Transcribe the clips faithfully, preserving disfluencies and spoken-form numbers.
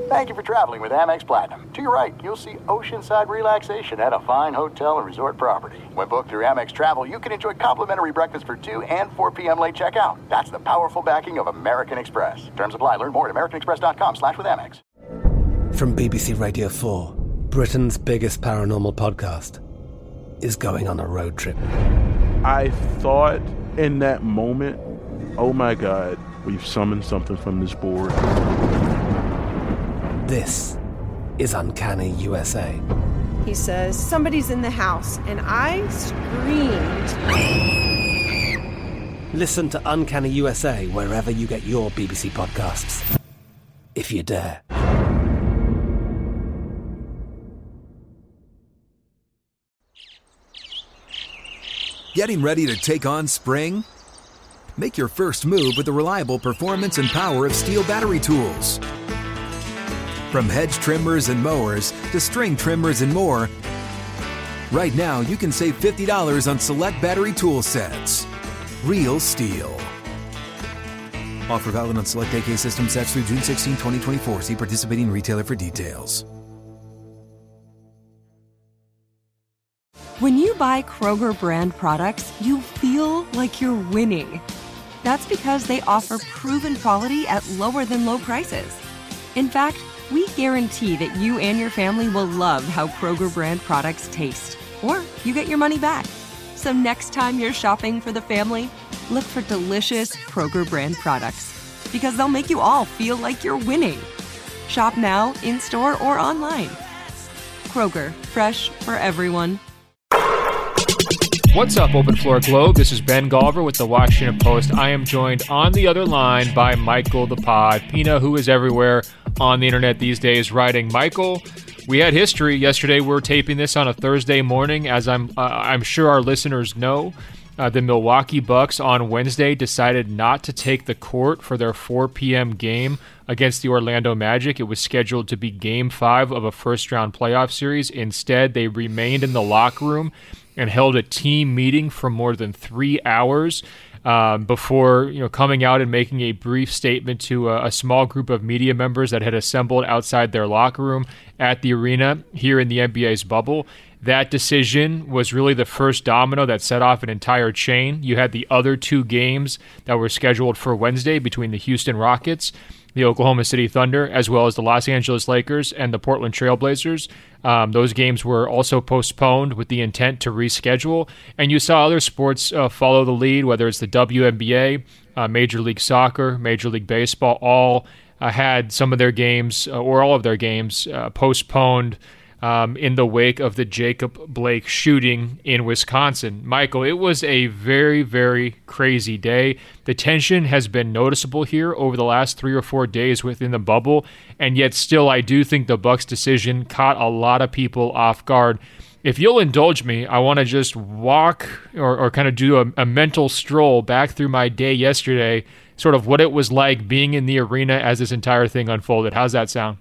Thank you for traveling with Amex Platinum. To your right, you'll see oceanside relaxation at a fine hotel and resort property. When booked through Amex Travel, you can enjoy complimentary breakfast for two and four p.m. late checkout. That's the powerful backing of American Express. Terms apply. Learn more at americanexpress.com slash with Amex. From B B C Radio four, Britain's biggest paranormal podcast is going on a road trip. I thought in that moment, oh my God, we've summoned something from this board. This is Uncanny U S A. He says, somebody's in the house, and I screamed. Listen to Uncanny U S A wherever you get your B B C podcasts, if you dare. Getting ready to take on spring? Make your first move with the reliable performance and power of Steel battery tools. From hedge trimmers and mowers to string trimmers and more, right now you can save fifty dollars on select battery tool sets. Real Steel. Offer valid on select A K system sets through June sixteenth, twenty twenty-four. See participating retailer for details. When you buy Kroger brand products, you feel like you're winning. That's because they offer proven quality at lower than low prices. In fact, we guarantee that you and your family will love how Kroger brand products taste, or you get your money back. So next time you're shopping for the family, look for delicious Kroger brand products, because they'll make you all feel like you're winning. Shop now, in-store, or online. Kroger, fresh for everyone. What's up, Open Floor Globe? This is Ben Golliver with the Washington Post. I am joined on the other line by Michael the Pod Pina, who is everywhere on the internet these days writing. Michael, we had history yesterday. We're taping this on a Thursday morning. As I'm, uh, I'm sure our listeners know, uh, the Milwaukee Bucks on Wednesday decided not to take the court for their four p.m. game against the Orlando Magic. It was scheduled to be Game Five of a first-round playoff series. Instead, they remained in the locker room and held a team meeting for more than three hours um, before you know coming out and making a brief statement to a, a small group of media members that had assembled outside their locker room at the arena here in the N B A's bubble. That decision was really the first domino that set off an entire chain. You had the other two games that were scheduled for Wednesday between the Houston Rockets, the Oklahoma City Thunder, as well as the Los Angeles Lakers and the Portland Trail Blazers. Um, those games were also postponed with the intent to reschedule. And you saw other sports uh, follow the lead, whether it's the W N B A, uh, Major League Soccer, Major League Baseball, all uh, had some of their games, uh, or all of their games, uh, postponed Um, in the wake of the Jacob Blake shooting in Wisconsin. Michael, it was a very, very crazy day. The tension has been noticeable here over the last three or four days within the bubble, and yet still I do think the Bucks' decision caught a lot of people off guard. If you'll indulge me, I want to just walk or, or kind of do a, a mental stroll back through my day yesterday, sort of what it was like being in the arena as this entire thing unfolded. How's that sound?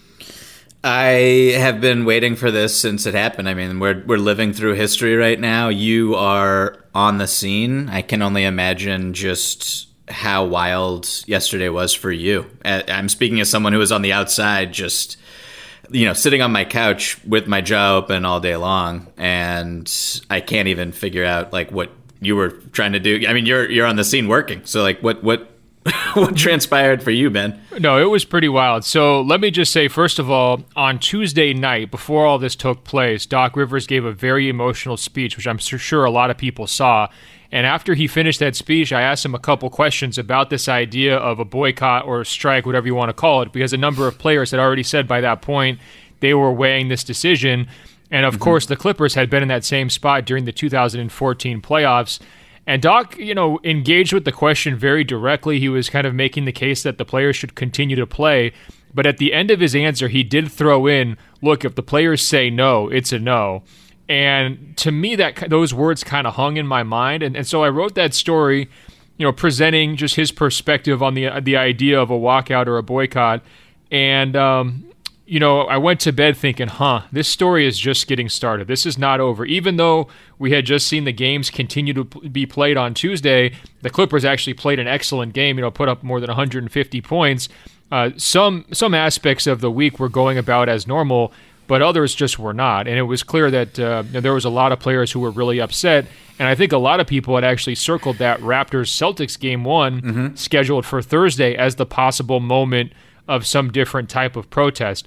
I have been waiting for this since it happened. I mean, we're we're living through history right now. You are on the scene. I can only imagine just how wild yesterday was for you. I'm speaking as someone who was on the outside, just, you know, sitting on my couch with my jaw open all day long, and I can't even figure out like what you were trying to do. I mean, you're you're on the scene working, so like what what. What transpired for you, Ben? No, it was pretty wild. So let me just say, first of all, on Tuesday night, before all this took place, Doc Rivers gave a very emotional speech, which I'm sure a lot of people saw. And after he finished that speech, I asked him a couple questions about this idea of a boycott or a strike, whatever you want to call it, because a number of players had already said by that point they were weighing this decision. And of mm-hmm. course, the Clippers had been in that same spot during the two thousand fourteen playoffs. And Doc, you know, engaged with the question very directly. He was kind of making the case that the players should continue to play. But at the end of his answer, he did throw in, look, if the players say no, it's a no. And to me, that those words kind of hung in my mind. And, and so I wrote that story, you know, presenting just his perspective on the the idea of a walkout or a boycott. And, um, you know, I went to bed thinking, huh, this story is just getting started. This is not over. Even though we had just seen the games continue to be played on Tuesday, the Clippers actually played an excellent game, you know, put up more than one hundred fifty points. uh, some some aspects of the week were going about as normal, but others just were not. And it was clear that uh, there was a lot of players who were really upset. And I think a lot of people had actually circled that Raptors-Celtics game one mm-hmm. scheduled for Thursday as the possible moment of some different type of protest.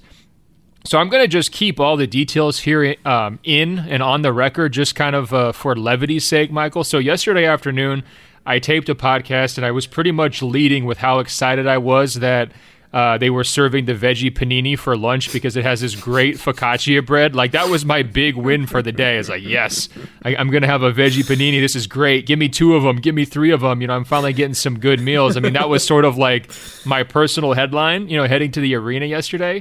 So I'm going to just keep all the details here um, in and on the record, just kind of uh, for levity's sake, Michael. So yesterday afternoon, I taped a podcast, and I was pretty much leading with how excited I was that uh, they were serving the veggie panini for lunch because it has this great focaccia bread. Like, that was my big win for the day. It's like, yes, I, I'm going to have a veggie panini. This is great. Give me two of them. Give me three of them. You know, I'm finally getting some good meals. I mean, that was sort of like my personal headline, you know, heading to the arena yesterday.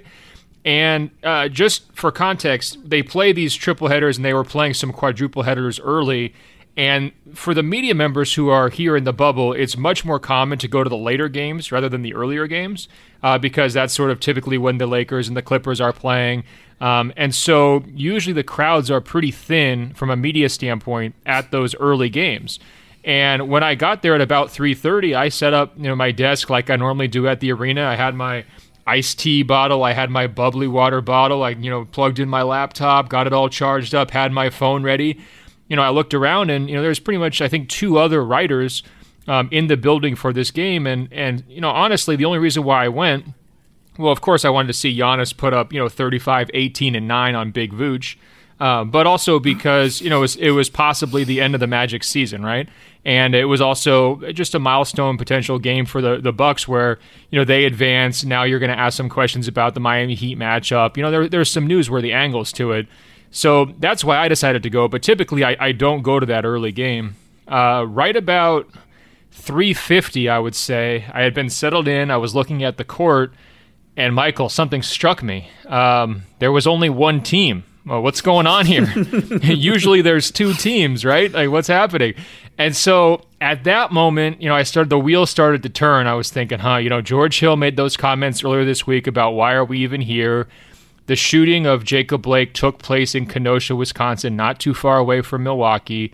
And uh, just for context, they play these triple headers, and they were playing some quadruple headers early. And for the media members who are here in the bubble, it's much more common to go to the later games rather than the earlier games uh, because that's sort of typically when the Lakers and the Clippers are playing. Um, and so usually the crowds are pretty thin from a media standpoint at those early games. And when I got there at about three thirty, I set up, you know, my desk like I normally do at the arena. I had my iced tea bottle. I had my bubbly water bottle. I, you know, plugged in my laptop, got it all charged up, had my phone ready. You know, I looked around, and, you know, there's pretty much, I think, two other writers um, in the building for this game. And, and, you know, honestly, the only reason why I went, well, of course, I wanted to see Giannis put up, you know, thirty-five, eighteen, and nine on Big Vooch. Uh, but also because, you know, it was, it was possibly the end of the Magic season, right? And it was also just a milestone potential game for the, the Bucks where, you know, they advance. Now you're going to ask some questions about the Miami Heat matchup. You know, there, there's some newsworthy angles to it. So that's why I decided to go. But typically I, I don't go to that early game. Uh, right about three fifty, I would say, I had been settled in. I was looking at the court, and Michael, something struck me. Um, there was only one team. Well, what's going on here? Usually there's two teams, right? Like, what's happening? And so at that moment, you know, I started, the wheels started to turn. I was thinking, huh, you know, George Hill made those comments earlier this week about why are we even here? The shooting of Jacob Blake took place in Kenosha, Wisconsin, not too far away from Milwaukee.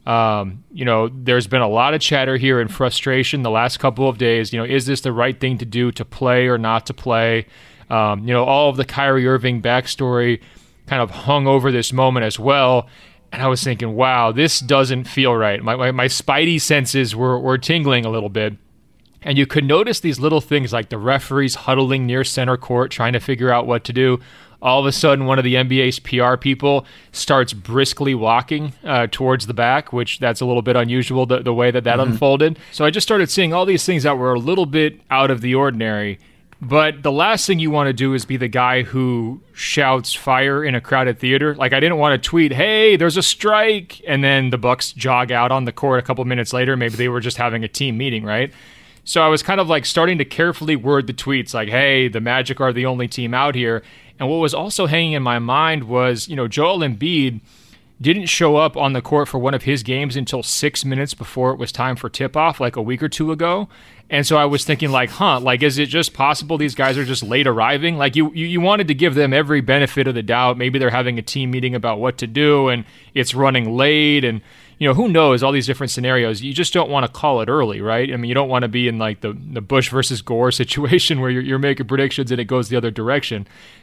Um, you know, there's been a lot of chatter here and frustration the last couple of days. You know, is this the right thing to do, to play or not to play? Um, you know, all of the Kyrie Irving backstory kind of hung over this moment as well. And I was thinking, wow, this doesn't feel right. My my, my spidey senses were, were tingling a little bit. And you could notice these little things like the referees huddling near center court trying to figure out what to do. All of a sudden, one of the N B A's P R people starts briskly walking uh, towards the back, which that's a little bit unusual, the, the way that that mm-hmm. unfolded. So I just started seeing all these things that were a little bit out of the ordinary. But the last thing you want to do is be the guy who shouts fire in a crowded theater. Like, I didn't want to tweet, hey, there's a strike, and then the Bucks jog out on the court a couple minutes later. Maybe they were just having a team meeting, right? So I was kind of like starting to carefully word the tweets like, hey, the Magic are the only team out here. And what was also hanging in my mind was, you know, Joel Embiid didn't show up on the court for one of his games until six minutes before it was time for tip-off, like a week or two ago. And so I was thinking, like, huh, like, is it just possible these guys are just late arriving? Like, you, you, you wanted to give them every benefit of the doubt. Maybe they're having a team meeting about what to do, and it's running late, and, you know, who knows, all these different scenarios. You just don't want to call it early, right? I mean, you don't want to be in, like, the, the Bush versus Gore situation where you're, you're making predictions and it goes the other direction.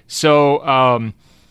So, um...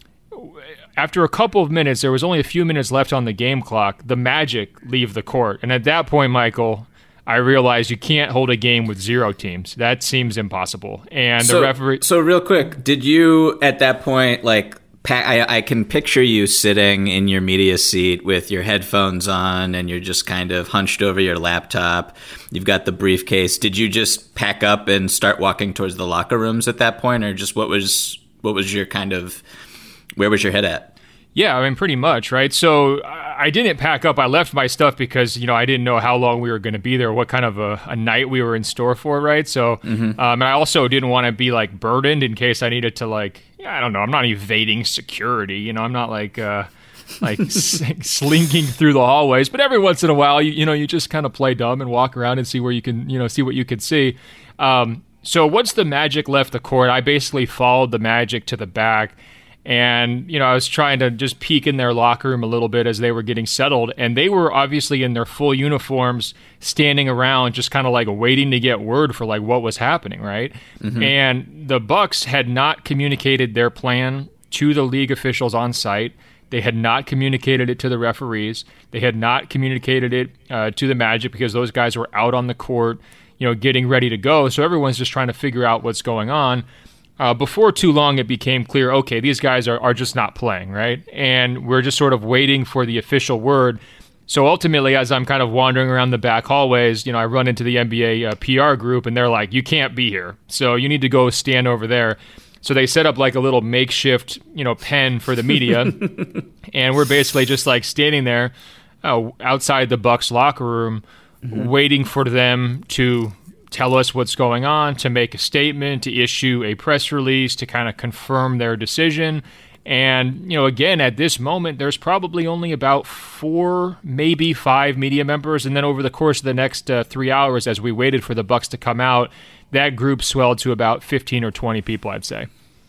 after a couple of minutes, there was only a few minutes left on the game clock, the Magic leave the court. And at that point, Michael, I realized you can't hold a game with zero teams. That seems impossible. And so, the referee... So real quick, did you, at that point, like, pa- I, I can picture you sitting in your media seat with your headphones on and you're just kind of hunched over your laptop. You've got the briefcase. Did you just pack up and start walking towards the locker rooms at that point? Or just what was what was your kind of... where was your head at? Yeah, I mean, pretty much, right? So I didn't pack up. I left my stuff because, you know, I didn't know how long we were going to be there, what kind of a, a night we were in store for, right? So, mm-hmm. um, and I also didn't want to be, like, burdened in case I needed to, like, I don't know, I'm not evading security, you know, I'm not, like, uh, like slinking through the hallways. But every once in a while, you, you know, you just kind of play dumb and walk around and see where you can, you know, see what you could see. Um, so once the Magic left the court, I basically followed the Magic to the back. And, you know, I was trying to just peek in their locker room a little bit as they were getting settled. And they were obviously in their full uniforms, standing around, just kind of like waiting to get word for like what was happening, right? Mm-hmm. And the Bucks had not communicated their plan to the league officials on site. They had not communicated it to the referees. They had not communicated it uh, to the Magic because those guys were out on the court, you know, getting ready to go. So everyone's just trying to figure out what's going on. Uh, before too long, it became clear, okay, these guys are, are just not playing, right? And we're just sort of waiting for the official word. So ultimately, as I'm kind of wandering around the back hallways, you know, I run into the N B A uh, P R group, and they're like, you can't be here. So you need to go stand over there. So they set up like a little makeshift, you know, pen for the media, and we're basically just like standing there uh, outside the Bucks locker room, mm-hmm. waiting for them to tell us what's going on, to make a statement, to issue a press release, to kind of confirm their decision. And, you know, again, at this moment, there's probably only about four, maybe five media members. And then over the course of the next uh, three hours, as we waited for the Bucks to come out, that group swelled to about fifteen or twenty people, I'd say.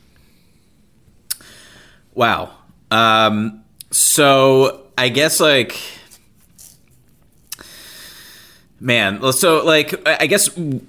Wow. Um, so I guess like, man, so like, I guess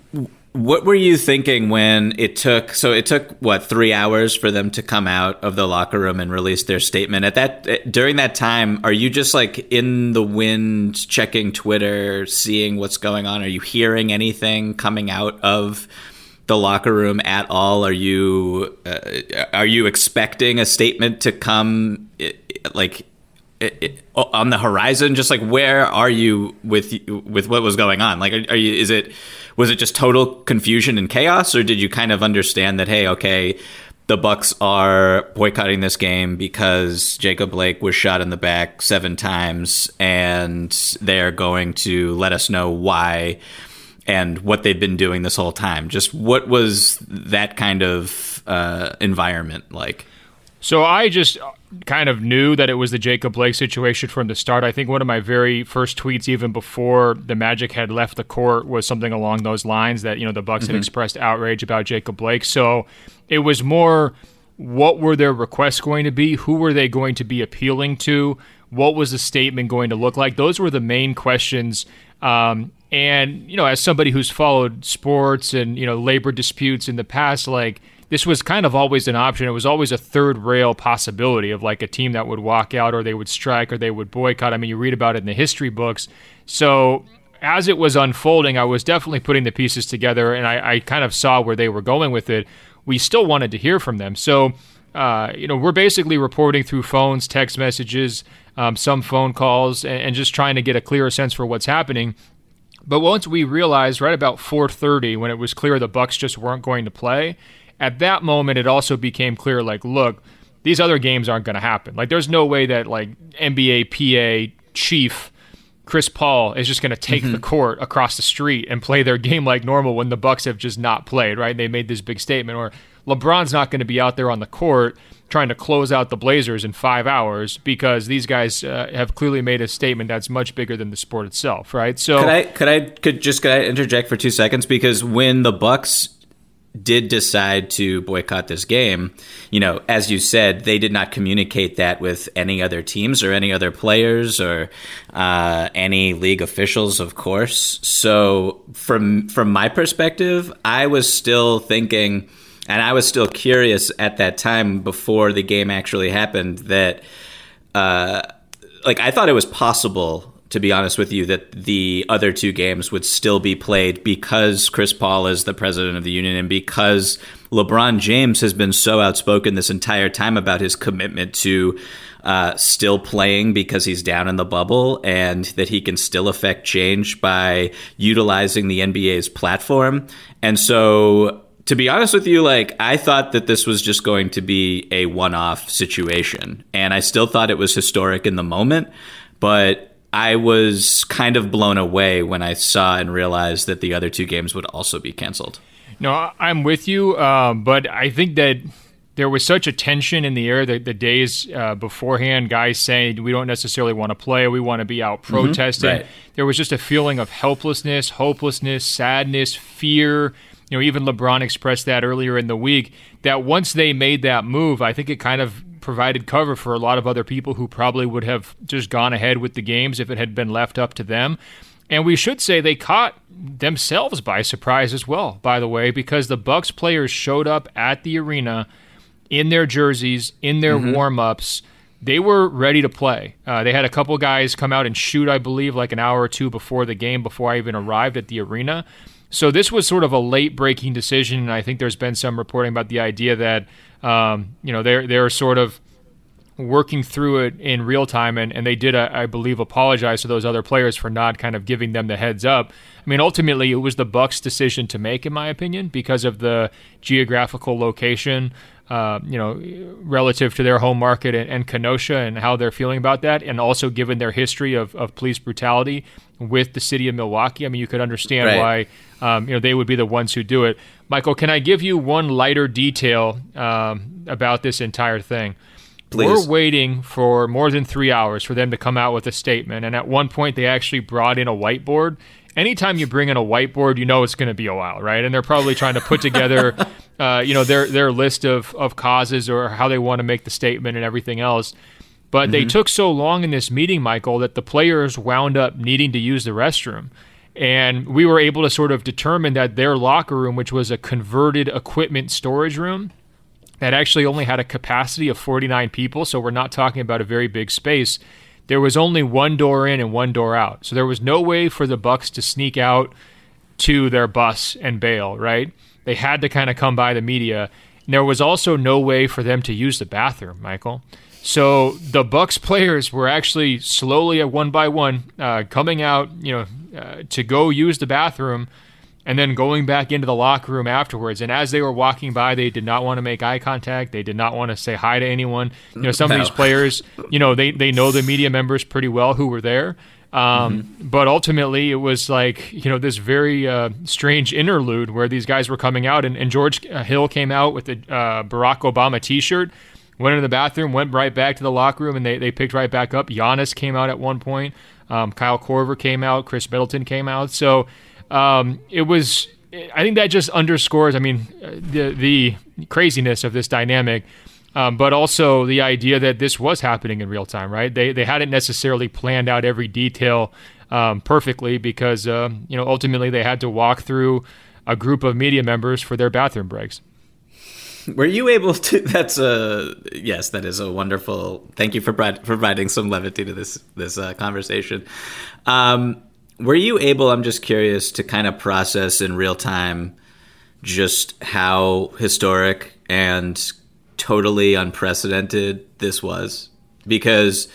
what were you thinking when it took, so it took what, three hours for them to come out of the locker room and release their statement at that, during that time, are you just like in the wind, checking Twitter, seeing what's going on? Are you hearing anything coming out of the locker room at all? Are you, uh, are you expecting a statement to come like It, it, on the horizon? Just like, where are you with with what was going on? Like, are, are you? Is it was it just total confusion and chaos, or did you kind of understand that, hey, okay, the Bucks are boycotting this game because Jacob Blake was shot in the back seven times, and they're going to let us know why and what they've been doing this whole time? Just what was that kind of uh, environment like? So I just kind of knew that it was the Jacob Blake situation from the start. I think one of my very first tweets, even before the Magic had left the court, was something along those lines that, you know, the Bucks mm-hmm. had expressed outrage about Jacob Blake. So it was more, what were their requests going to be? Who were they going to be appealing to? What was the statement going to look like? Those were the main questions. Um, and, you know, as somebody who's followed sports and, you know, labor disputes in the past, like, this was kind of always an option. It was always a third rail possibility of like a team that would walk out, or they would strike, or they would boycott. I mean, you read about it in the history books. So as it was unfolding, I was definitely putting the pieces together, and I, I kind of saw where they were going with it. We still wanted to hear from them. So, uh, you know, we're basically reporting through phones, text messages, um, some phone calls, and, and just trying to get a clearer sense for what's happening. But once we realized right about four thirty, when it was clear the Bucks just weren't going to play, at that moment, it also became clear, like, look, these other games aren't going to happen. Like, there's no way that, like, N B A P A chief Chris Paul is just going to take mm-hmm. the court across the street and play their game like normal when the Bucks have just not played, right? They made this big statement. Or LeBron's not going to be out there on the court trying to close out the Blazers in five hours because these guys uh, have clearly made a statement that's much bigger than the sport itself, right? So could I could I could just could I interject for two seconds? Because when the Bucks did decide to boycott this game, you know, as you said, they did not communicate that with any other teams or any other players or uh, any league officials, of course. So from from my perspective, I was still thinking, and I was still curious at that time before the game actually happened, that uh, like I thought it was possible, to be honest with you, that the other two games would still be played because Chris Paul is the president of the union and because LeBron James has been so outspoken this entire time about his commitment to uh, still playing because he's down in the bubble and that he can still affect change by utilizing the N B A's platform. And so, to be honest with you, like, I thought that this was just going to be a one-off situation, and I still thought it was historic in the moment, but I was kind of blown away when I saw and realized that the other two games would also be canceled. No, I'm with you, um, but I think that there was such a tension in the air that the days uh, beforehand, guys saying we don't necessarily want to play, we want to be out protesting. Mm-hmm, right. There was just a feeling of helplessness, hopelessness, sadness, fear. You know, even LeBron expressed that earlier in the week, that once they made that move, I think it kind of provided cover for a lot of other people who probably would have just gone ahead with the games if it had been left up to them. And we should say they caught themselves by surprise as well, by the way, because the Bucks players showed up at the arena in their jerseys, in their mm-hmm. warm-ups. They were ready to play. Uh, they had a couple guys come out and shoot, I believe, like an hour or two before the game, before I even arrived at the arena. So this was sort of a late-breaking decision, and I think there's been some reporting about the idea that um, you know they're they're sort of working through it in real time, and, and they did, uh, I believe, apologize to those other players for not kind of giving them the heads up. I mean, ultimately, it was the Bucks' decision to make, in my opinion, because of the geographical location, uh, you know, relative to their home market and, and Kenosha and how they're feeling about that, and also given their history of, of police brutality with the city of Milwaukee. I mean, you could understand right. why, um, you know, they would be the ones who do it. Michael, can I give you one lighter detail um, about this entire thing? Please. We're waiting for more than three hours for them to come out with a statement. And at one point, they actually brought in a whiteboard. Anytime you bring in a whiteboard, you know it's going to be a while, right? And they're probably trying to put together, uh, you know, their their list of, of causes or how they want to make the statement and everything else. But mm-hmm. they took so long in this meeting, Michael, that the players wound up needing to use the restroom. And we were able to sort of determine that their locker room, which was a converted equipment storage room, that actually only had a capacity of forty-nine people, so we're not talking about a very big space. There was only one door in and one door out. So there was no way for the Bucks to sneak out to their bus and bail, right? They had to kind of come by the media. And there was also no way for them to use the bathroom, Michael. So the Bucks players were actually slowly, one by one, uh, coming out, you know, uh, to go use the bathroom, and then going back into the locker room afterwards. And as they were walking by, they did not want to make eye contact. They did not want to say hi to anyone. You know, some no. of these players, you know, they, they know the media members pretty well who were there. Um, mm-hmm. But ultimately, it was like, you know, this very uh, strange interlude where these guys were coming out. And, and George Hill came out with a uh, Barack Obama T-shirt, went into the bathroom, went right back to the locker room, and they, they picked right back up. Giannis came out at one point. Um, Kyle Korver came out. Chris Middleton came out. So Um, it was, I think that just underscores, I mean, the the craziness of this dynamic, um, but also the idea that this was happening in real time, right? They they hadn't necessarily planned out every detail um, perfectly because, uh, you know, ultimately they had to walk through a group of media members for their bathroom breaks. Were you able to, that's a, yes, that is a wonderful, thank you for providing some levity to this, this uh, conversation. Um, Were you able, I'm just curious, to kind of process in real time just how historic and totally unprecedented this was? Because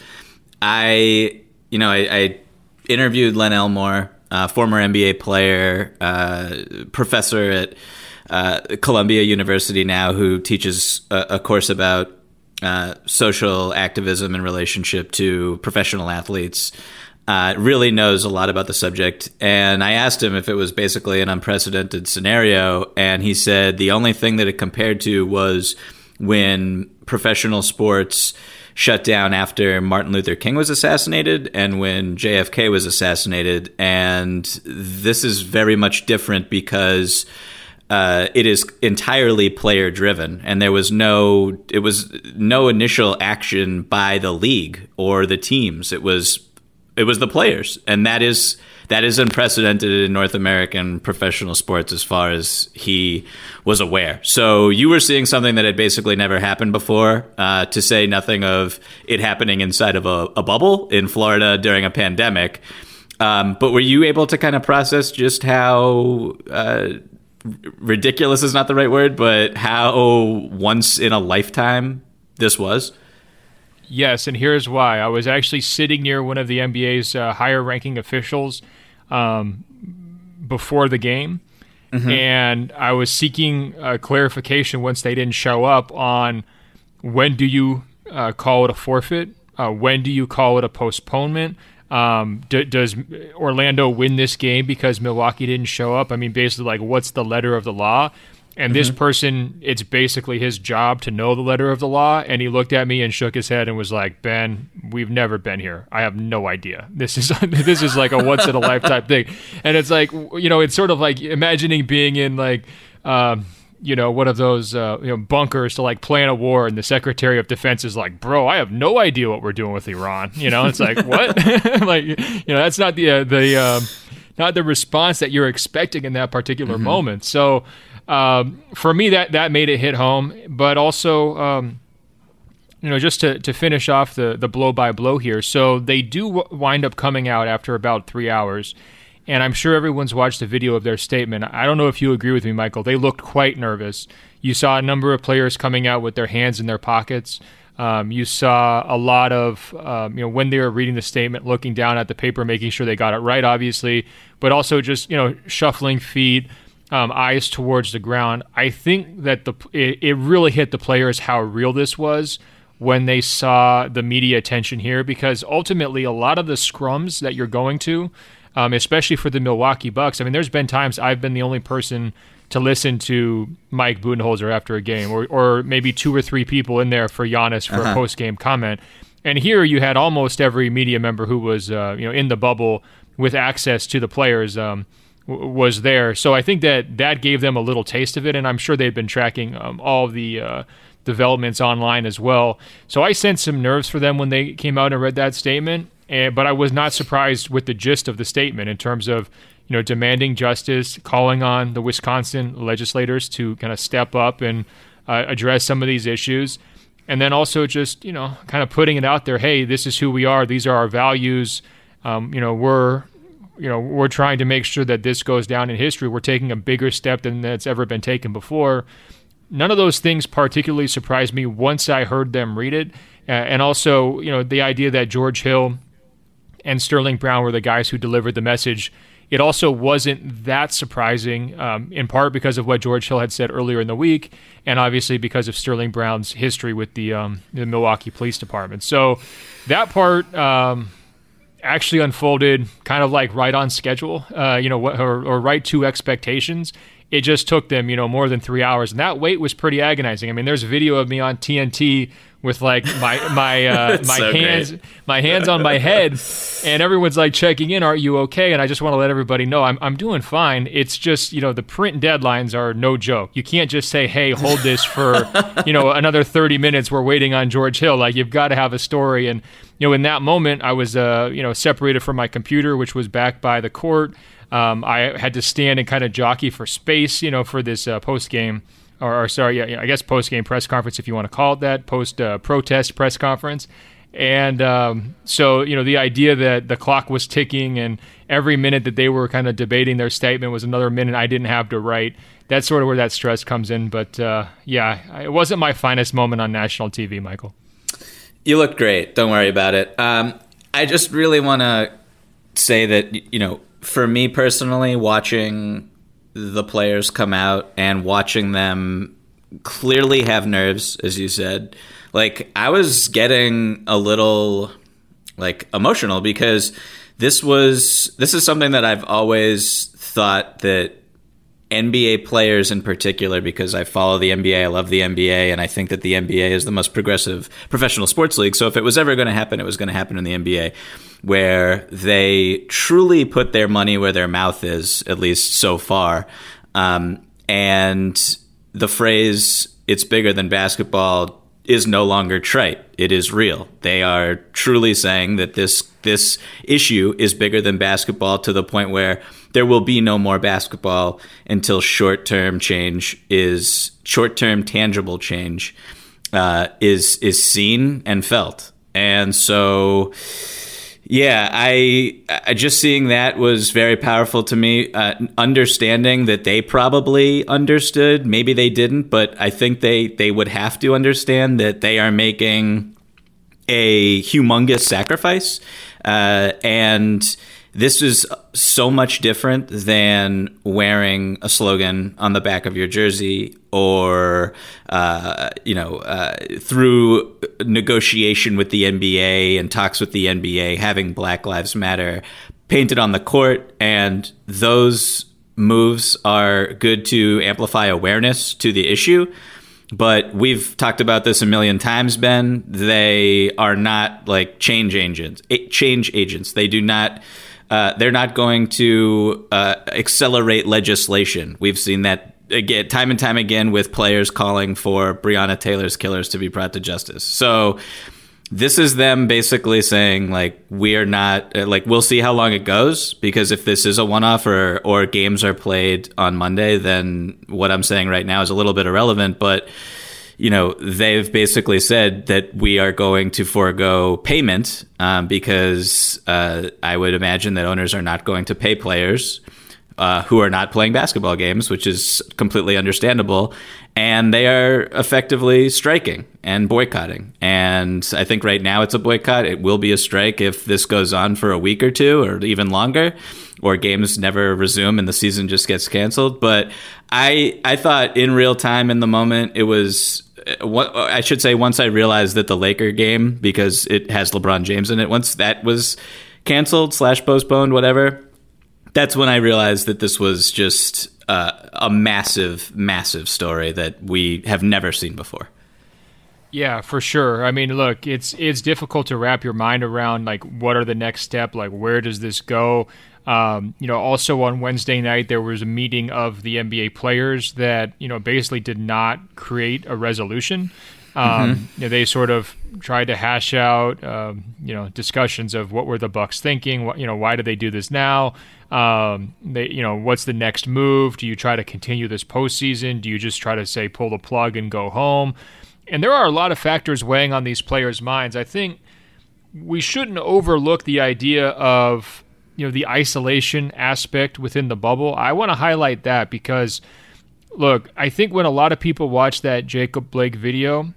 I, you know, I, I interviewed Len Elmore, uh, former N B A player, uh, professor at uh, Columbia University now, who teaches a, a course about uh, social activism in relationship to professional athletes. Uh, really knows a lot about the subject. And I asked him if it was basically an unprecedented scenario. And he said the only thing that it compared to was when professional sports shut down after Martin Luther King was assassinated and when J F K was assassinated. And this is very much different because uh, it is entirely player driven. And there was no, it was no initial action by the league or the teams. It was It was the players, and that is that is unprecedented in North American professional sports as far as he was aware. So you were seeing something that had basically never happened before, uh, to say nothing of it happening inside of a, a bubble in Florida during a pandemic. Um, but were you able to kind of process just how uh, ridiculous is not the right word, but how once in a lifetime this was? Yes, and here's why. I was actually sitting near one of the N B A's uh, higher-ranking officials um, before the game, mm-hmm. and I was seeking uh, clarification once they didn't show up on when do you uh, call it a forfeit, uh, when do you call it a postponement, um, d- does Orlando win this game because Milwaukee didn't show up? I mean, basically, like, what's the letter of the law? And this mm-hmm. person, it's basically his job to know the letter of the law. And he looked at me and shook his head and was like, Ben, we've never been here. I have no idea. This is this is like a once in a lifetime thing. And it's like, you know, it's sort of like imagining being in like, um, you know, one of those uh, you know bunkers to like plan a war, and the Secretary of Defense is like, "Bro, I have no idea what we're doing with Iran." You know, it's like what? Like, you know, that's not the uh, the uh, not the response that you're expecting in that particular mm-hmm. moment. So um, for me, that that made it hit home, but also. Um, You know, just to, to finish off the, the blow-by-blow here. So they do w- wind up coming out after about three hours, and I'm sure everyone's watched the video of their statement. I don't know if you agree with me, Michael. They looked quite nervous. You saw a number of players coming out with their hands in their pockets. Um, you saw a lot of, um, you know, when they were reading the statement, looking down at the paper, making sure they got it right, obviously, but also just, you know, shuffling feet, um, eyes towards the ground. I think that the it, it really hit the players how real this was when they saw the media attention here, because ultimately a lot of the scrums that you're going to, um, especially for the Milwaukee Bucks, I mean, there's been times I've been the only person to listen to Mike Budenholzer after a game, or, or maybe two or three people in there for Giannis for uh-huh. a post-game comment. And here you had almost every media member who was uh, you know in the bubble with access to the players um, w- was there. So I think that that gave them a little taste of it, and I'm sure they've been tracking um, all of the uh, developments online as well. So I sensed some nerves for them when they came out and read that statement, and, but I was not surprised with the gist of the statement in terms of, you know, demanding justice, calling on the Wisconsin legislators to kind of step up and uh, address some of these issues, and then also just, you know, kind of putting it out there, hey, this is who we are, these are our values, um, you know, we're you know, we're trying to make sure that this goes down in history. We're taking a bigger step than that's ever been taken before. None of those things particularly surprised me once I heard them read it. Uh, and also, you know, the idea that George Hill and Sterling Brown were the guys who delivered the message. It also wasn't that surprising, um, in part because of what George Hill had said earlier in the week, and obviously because of Sterling Brown's history with the, um, the Milwaukee Police Department. So that part um, actually unfolded kind of like right on schedule, uh, you know, or, or right to expectations. It just took them, you know, more than three hours. And that wait was pretty agonizing. I mean, there's a video of me on T N T with like my my uh, my so hands great. my hands on my head, and everyone's like checking in, "Are you okay?" And I just want to let everybody know I'm I'm doing fine. It's just, you know, the print deadlines are no joke. You can't just say, "Hey, hold this for you know another thirty minutes. We're waiting on George Hill." Like, you've got to have a story. And you know, in that moment, I was uh you know separated from my computer, which was back by the court. Um, I had to stand and kind of jockey for space, you know, for this uh, post game. Or, or sorry, yeah, I guess post-game press conference, if you want to call it that, post-protest uh, press conference. And um, so, you know, the idea that the clock was ticking and every minute that they were kind of debating their statement was another minute I didn't have to write, that's sort of where that stress comes in. But, uh, yeah, it wasn't my finest moment on national T V, Michael. You look great. Don't worry about it. Um, I just really want to say that, you know, for me personally, watching the players come out and watching them clearly have nerves, as you said, like, I was getting a little like emotional, because this was this is something that I've always thought that N B A players in particular, because I follow the N B A, I love the N B A, and I think that the N B A is the most progressive professional sports league. So if it was ever going to happen, it was going to happen in the N B A, where they truly put their money where their mouth is, at least so far. Um, and the phrase, "it's bigger than basketball," is no longer trite. It is real. They are truly saying that this this issue is bigger than basketball, to the point where there will be no more basketball until short-term change is short-term tangible change uh, is is seen and felt. And so, yeah, I, I just seeing that was very powerful to me. Uh, understanding that they probably understood, maybe they didn't, but I think they, they would have to understand that they are making a humongous sacrifice. Uh, and this is so much different than wearing a slogan on the back of your jersey, or, uh, you know, uh, through negotiation with the N B A and talks with the N B A, having Black Lives Matter painted on the court. And those moves are good to amplify awareness to the issue. But we've talked about this a million times, Ben. They are not like change agents. Change agents. They do not. Uh, they're not going to uh, accelerate legislation. We've seen that again, time and time again with players calling for Breonna Taylor's killers to be brought to justice. So this is them basically saying, like, we are not, like, we'll see how long it goes, because if this is a one-off or, or games are played on Monday, then what I'm saying right now is a little bit irrelevant. But, you know, they've basically said that we are going to forego payment um, because uh, I would imagine that owners are not going to pay players Uh, who are not playing basketball games, which is completely understandable. And they are effectively striking and boycotting. And I think right now it's a boycott. It will be a strike if this goes on for a week or two or even longer, or games never resume and the season just gets canceled. But I I thought in real time, in the moment, it was, what I should say, once I realized that the Laker game, because it has LeBron James in it, once that was canceled slash postponed, whatever, that's when I realized that this was just uh, a massive, massive story that we have never seen before. Yeah, for sure. I mean, look, it's it's difficult to wrap your mind around, like, what are the next step? Like, where does this go? Um, you know, also on Wednesday night, there was a meeting of the N B A players that, you know, basically did not create a resolution. Um, mm-hmm. you know, they sort of tried to hash out, um, you know, discussions of what were the Bucks thinking. What, you know, why did they do this now? Um, they, you know, what's the next move? Do you try to continue this postseason? Do you just try to say pull the plug and go home? And there are a lot of factors weighing on these players' minds. I think we shouldn't overlook the idea of, you know, the isolation aspect within the bubble. I want to highlight that because, look, I think when a lot of people watch that Jacob Blake video,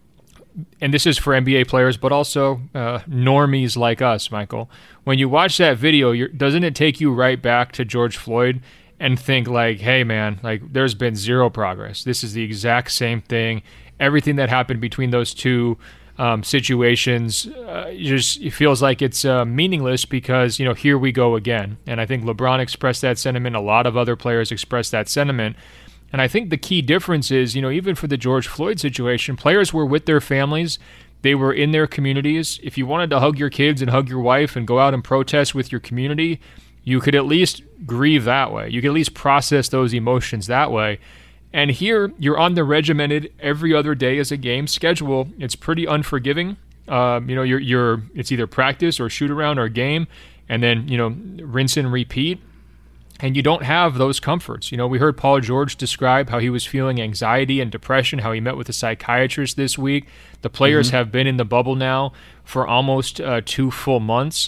and this is for N B A players, but also uh, normies like us, Michael, when you watch that video, you're, doesn't it take you right back to George Floyd and think like, hey, man, like there's been zero progress. This is the exact same thing. Everything that happened between those two um, situations, uh, just it feels like it's uh, meaningless because, you know, here we go again. And I think LeBron expressed that sentiment. A lot of other players expressed that sentiment. And I think the key difference is, you know, even for the George Floyd situation, players were with their families. They were in their communities. If you wanted to hug your kids and hug your wife and go out and protest with your community, you could at least grieve that way. You could at least process those emotions that way. And here, you're on the regimented every other day as a game schedule. It's pretty unforgiving. Um, you know, you're you're it's either practice or shoot around or game, and then, you know, rinse and repeat. And you don't have those comforts. You know, we heard Paul George describe how he was feeling anxiety and depression, how he met with a psychiatrist this week. The players mm-hmm. have been in the bubble now for almost uh, two full months.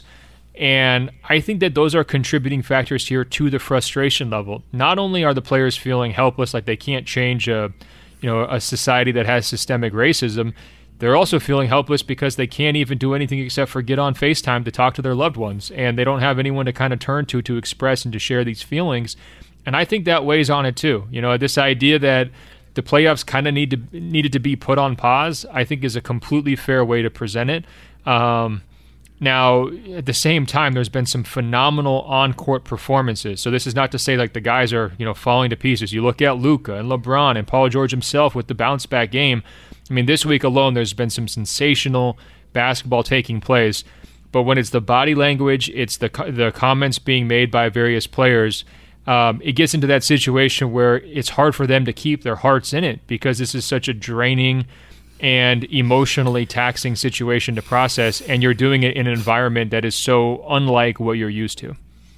And I think that those are contributing factors here to the frustration level. Not only are the players feeling helpless, like they can't change a, you know, a society that has systemic racism, they're also feeling helpless because they can't even do anything except for get on FaceTime to talk to their loved ones. And they don't have anyone to kind of turn to to express and to share these feelings. And I think that weighs on it too. You know, this idea that the playoffs kind of need to needed to be put on pause, I think is a completely fair way to present it. Um, now, at the same time, there's been some phenomenal on-court performances. So this is not to say like the guys are, you know, falling to pieces. You look at Luka and LeBron and Paul George himself with the bounce-back game. I mean, this week alone, there's been some sensational basketball taking place. But when it's the body language, it's the the comments being made by various players, um, it gets into that situation where it's hard for them to keep their hearts in it because this is such a draining and emotionally taxing situation to process, and you're doing it in an environment that is so unlike what you're used to.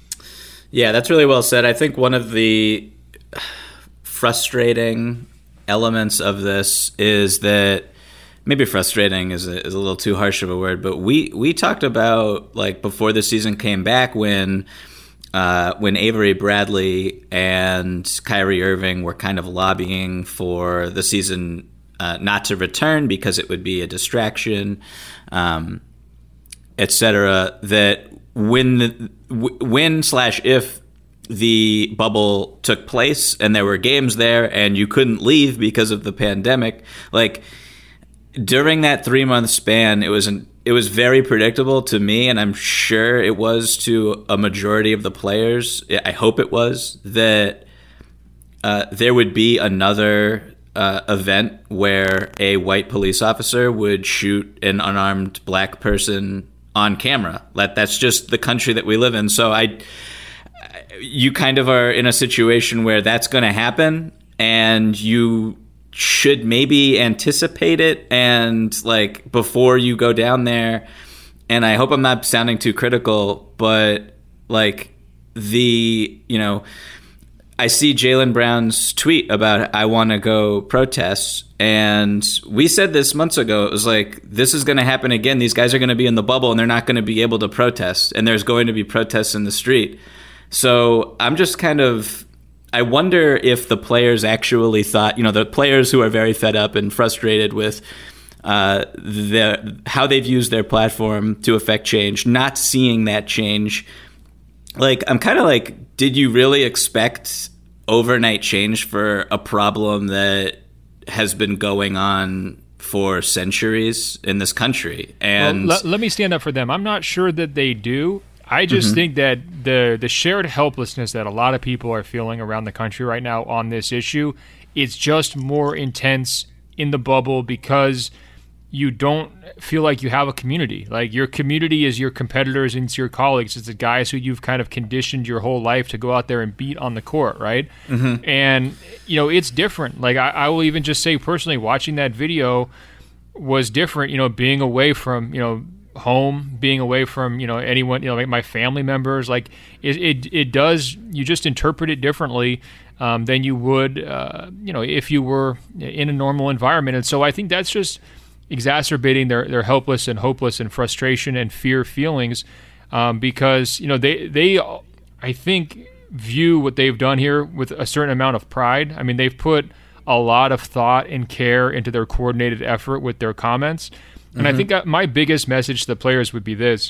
Yeah, that's really well said. I think one of the frustrating elements of this is that maybe frustrating is a, is a little too harsh of a word, but we, we talked about, like, before the season came back when uh, when Avery Bradley and Kyrie Irving were kind of lobbying for the season uh, not to return because it would be a distraction, um, et cetera, that when the, when slash if the bubble took place and there were games there and you couldn't leave because of the pandemic, like during that three month span, it was an, it was very predictable to me, and I'm sure it was to a majority of the players. I hope it was that uh, there would be another uh, event where a white police officer would shoot an unarmed black person on camera. That that's just the country that we live in. So I. You kind of are in a situation where that's going to happen, and you should maybe anticipate it and like before you go down there. And I hope I'm not sounding too critical, but like the, you know, I see Jaylen Brown's tweet about I want to go protest. And we said this months ago. It was like, this is going to happen again. These guys are going to be in the bubble and they're not going to be able to protest. And there's going to be protests in the street. So I'm just kind of, I wonder if the players actually thought, you know, the players who are very fed up and frustrated with uh, the, how they've used their platform to affect change, not seeing that change. Like, I'm kind of like, did you really expect overnight change for a problem that has been going on for centuries in this country? And well, l- let me stand up for them. I'm not sure that they do. I just mm-hmm. think that the the shared helplessness that a lot of people are feeling around the country right now on this issue, it's just more intense in the bubble because you don't feel like you have a community. Like, your community is your competitors and it's your colleagues. It's the guys who you've kind of conditioned your whole life to go out there and beat on the court, right? Mm-hmm. And, you know, it's different. Like, I, I will even just say personally, watching that video was different, you know, being away from, you know, home, being away from, you know, anyone, you know, like my family members. Like, it it, it does, you just interpret it differently um, than you would, uh, you know, if you were in a normal environment. And so I think that's just exacerbating their, their helpless and hopeless and frustration and fear feelings um, because, you know, they, they, I think, view what they've done here with a certain amount of pride. I mean, they've put a lot of thought and care into their coordinated effort with their comments. And mm-hmm. I think my biggest message to the players would be this.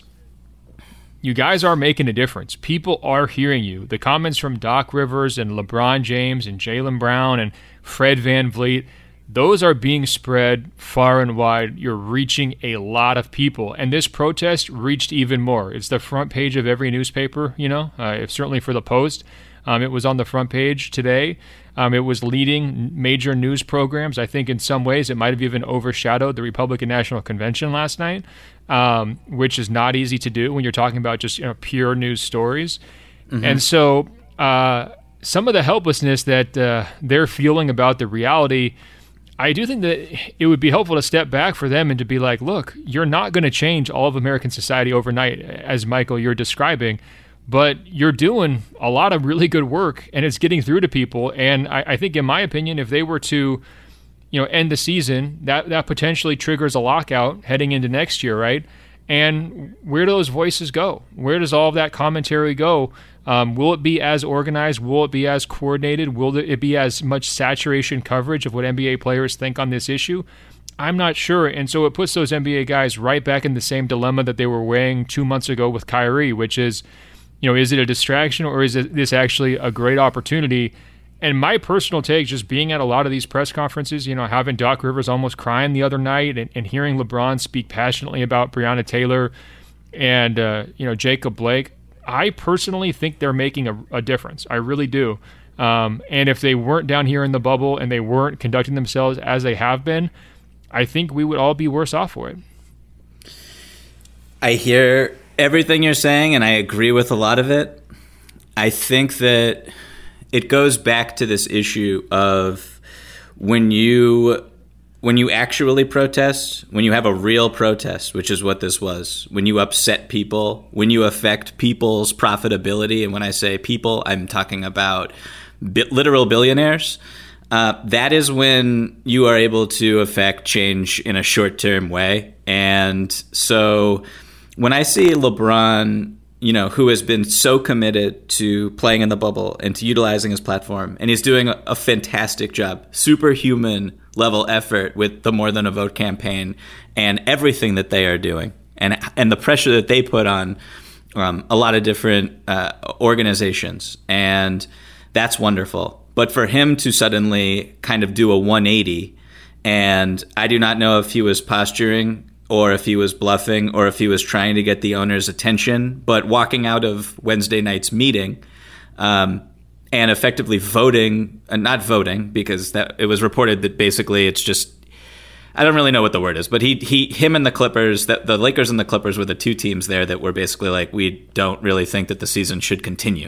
You guys are making a difference. People are hearing you. The comments from Doc Rivers and LeBron James and Jaylen Brown and Fred VanVleet, those are being spread far and wide. You're reaching a lot of people. And this protest reached even more. It's the front page of every newspaper, you know, uh, certainly for the Post. Um, it was on the front page today. Um, it was leading major news programs. I think in some ways it might have even overshadowed the Republican National Convention last night, um, which is not easy to do when you're talking about just, you know, pure news stories. Mm-hmm. And so uh, some of the helplessness that uh, they're feeling about the reality, I do think that it would be helpful to step back for them and to be like, look, you're not going to change all of American society overnight, as Michael, you're describing, but you're doing a lot of really good work and it's getting through to people. And I, I think, in my opinion, if they were to, you know, end the season, that, that potentially triggers a lockout heading into next year, right? And where do those voices go? Where does all of that commentary go? Um, will it be as organized? Will it be as coordinated? Will it be as much saturation coverage of what N B A players think on this issue? I'm not sure. And so it puts those N B A guys right back in the same dilemma that they were weighing two months ago with Kyrie, which is, you know, is it a distraction or is it this actually a great opportunity? And my personal take, just being at a lot of these press conferences, you know, having Doc Rivers almost crying the other night and, and hearing LeBron speak passionately about Breonna Taylor and, uh, you know, Jacob Blake, I personally think they're making a, a difference. I really do. Um, and if they weren't down here in the bubble and they weren't conducting themselves as they have been, I think we would all be worse off for it. I hear everything you're saying, and I agree with a lot of it. I think that it goes back to this issue of when you when you actually protest, when you have a real protest, which is what this was, when you upset people, when you affect people's profitability, and when I say people, I'm talking about bi- literal billionaires, uh, that is when you are able to affect change in a short-term way. And so when I see LeBron, you know, who has been so committed to playing in the bubble and to utilizing his platform, and he's doing a, a fantastic job, superhuman level effort with the More Than a Vote campaign and everything that they are doing, and and the pressure that they put on um, a lot of different uh, organizations, and that's wonderful. But for him to suddenly kind of do a one eighty, and I do not know if he was posturing or if he was bluffing, or if he was trying to get the owner's attention. But walking out of Wednesday night's meeting um, and effectively voting, uh, not voting, because that it was reported that basically it's just, I don't really know what the word is, but he, he, him and the Clippers, that the Lakers and the Clippers were the two teams there that were basically like, we don't really think that the season should continue.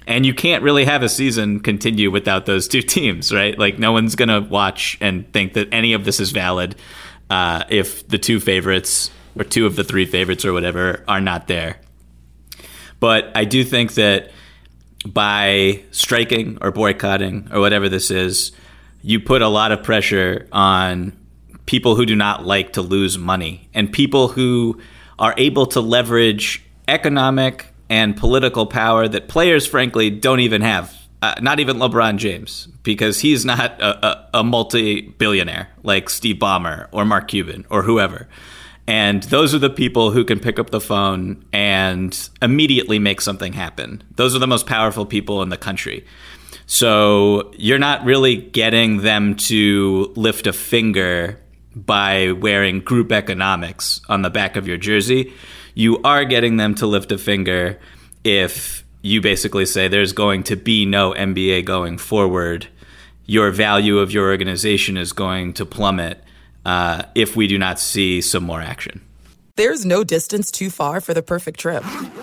And you can't really have a season continue without those two teams, right? Like, no one's going to watch and think that any of this is valid uh, if the two favorites or two of the three favorites or whatever are not there. But I do think that by striking or boycotting or whatever this is, you put a lot of pressure on people who do not like to lose money and people who are able to leverage economic and political power that players, frankly, don't even have. Uh, not even LeBron James, because he's not a, a, a multi-billionaire like Steve Ballmer or Mark Cuban or whoever. And those are the people who can pick up the phone and immediately make something happen. Those are the most powerful people in the country. So you're not really getting them to lift a finger by wearing group economics on the back of your jersey. You are getting them to lift a finger if you basically say there's going to be no N B A going forward. Your value of your organization is going to plummet uh, if we do not see some more action. There's no distance too far for the perfect trip.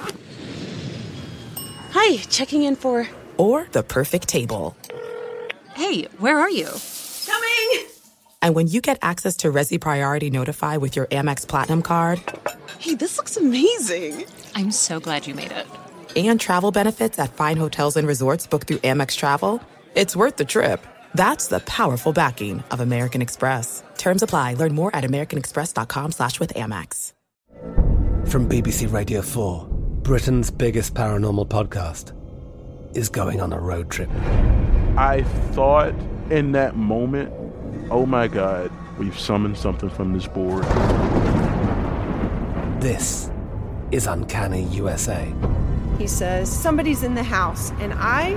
Hi, checking in for... Or the perfect table. Hey, where are you? Coming! And when you get access to Resi Priority Notify with your Amex Platinum card... Hey, this looks amazing. I'm so glad you made it. And travel benefits at fine hotels and resorts booked through Amex Travel, it's worth the trip. That's the powerful backing of American Express. Terms apply. Learn more at americanexpress.com slash with Amex. From B B C Radio four, Britain's biggest paranormal podcast is going on a road trip. I thought in that moment, oh my God, we've summoned something from this board. This is Uncanny U S A. He says, somebody's in the house, and I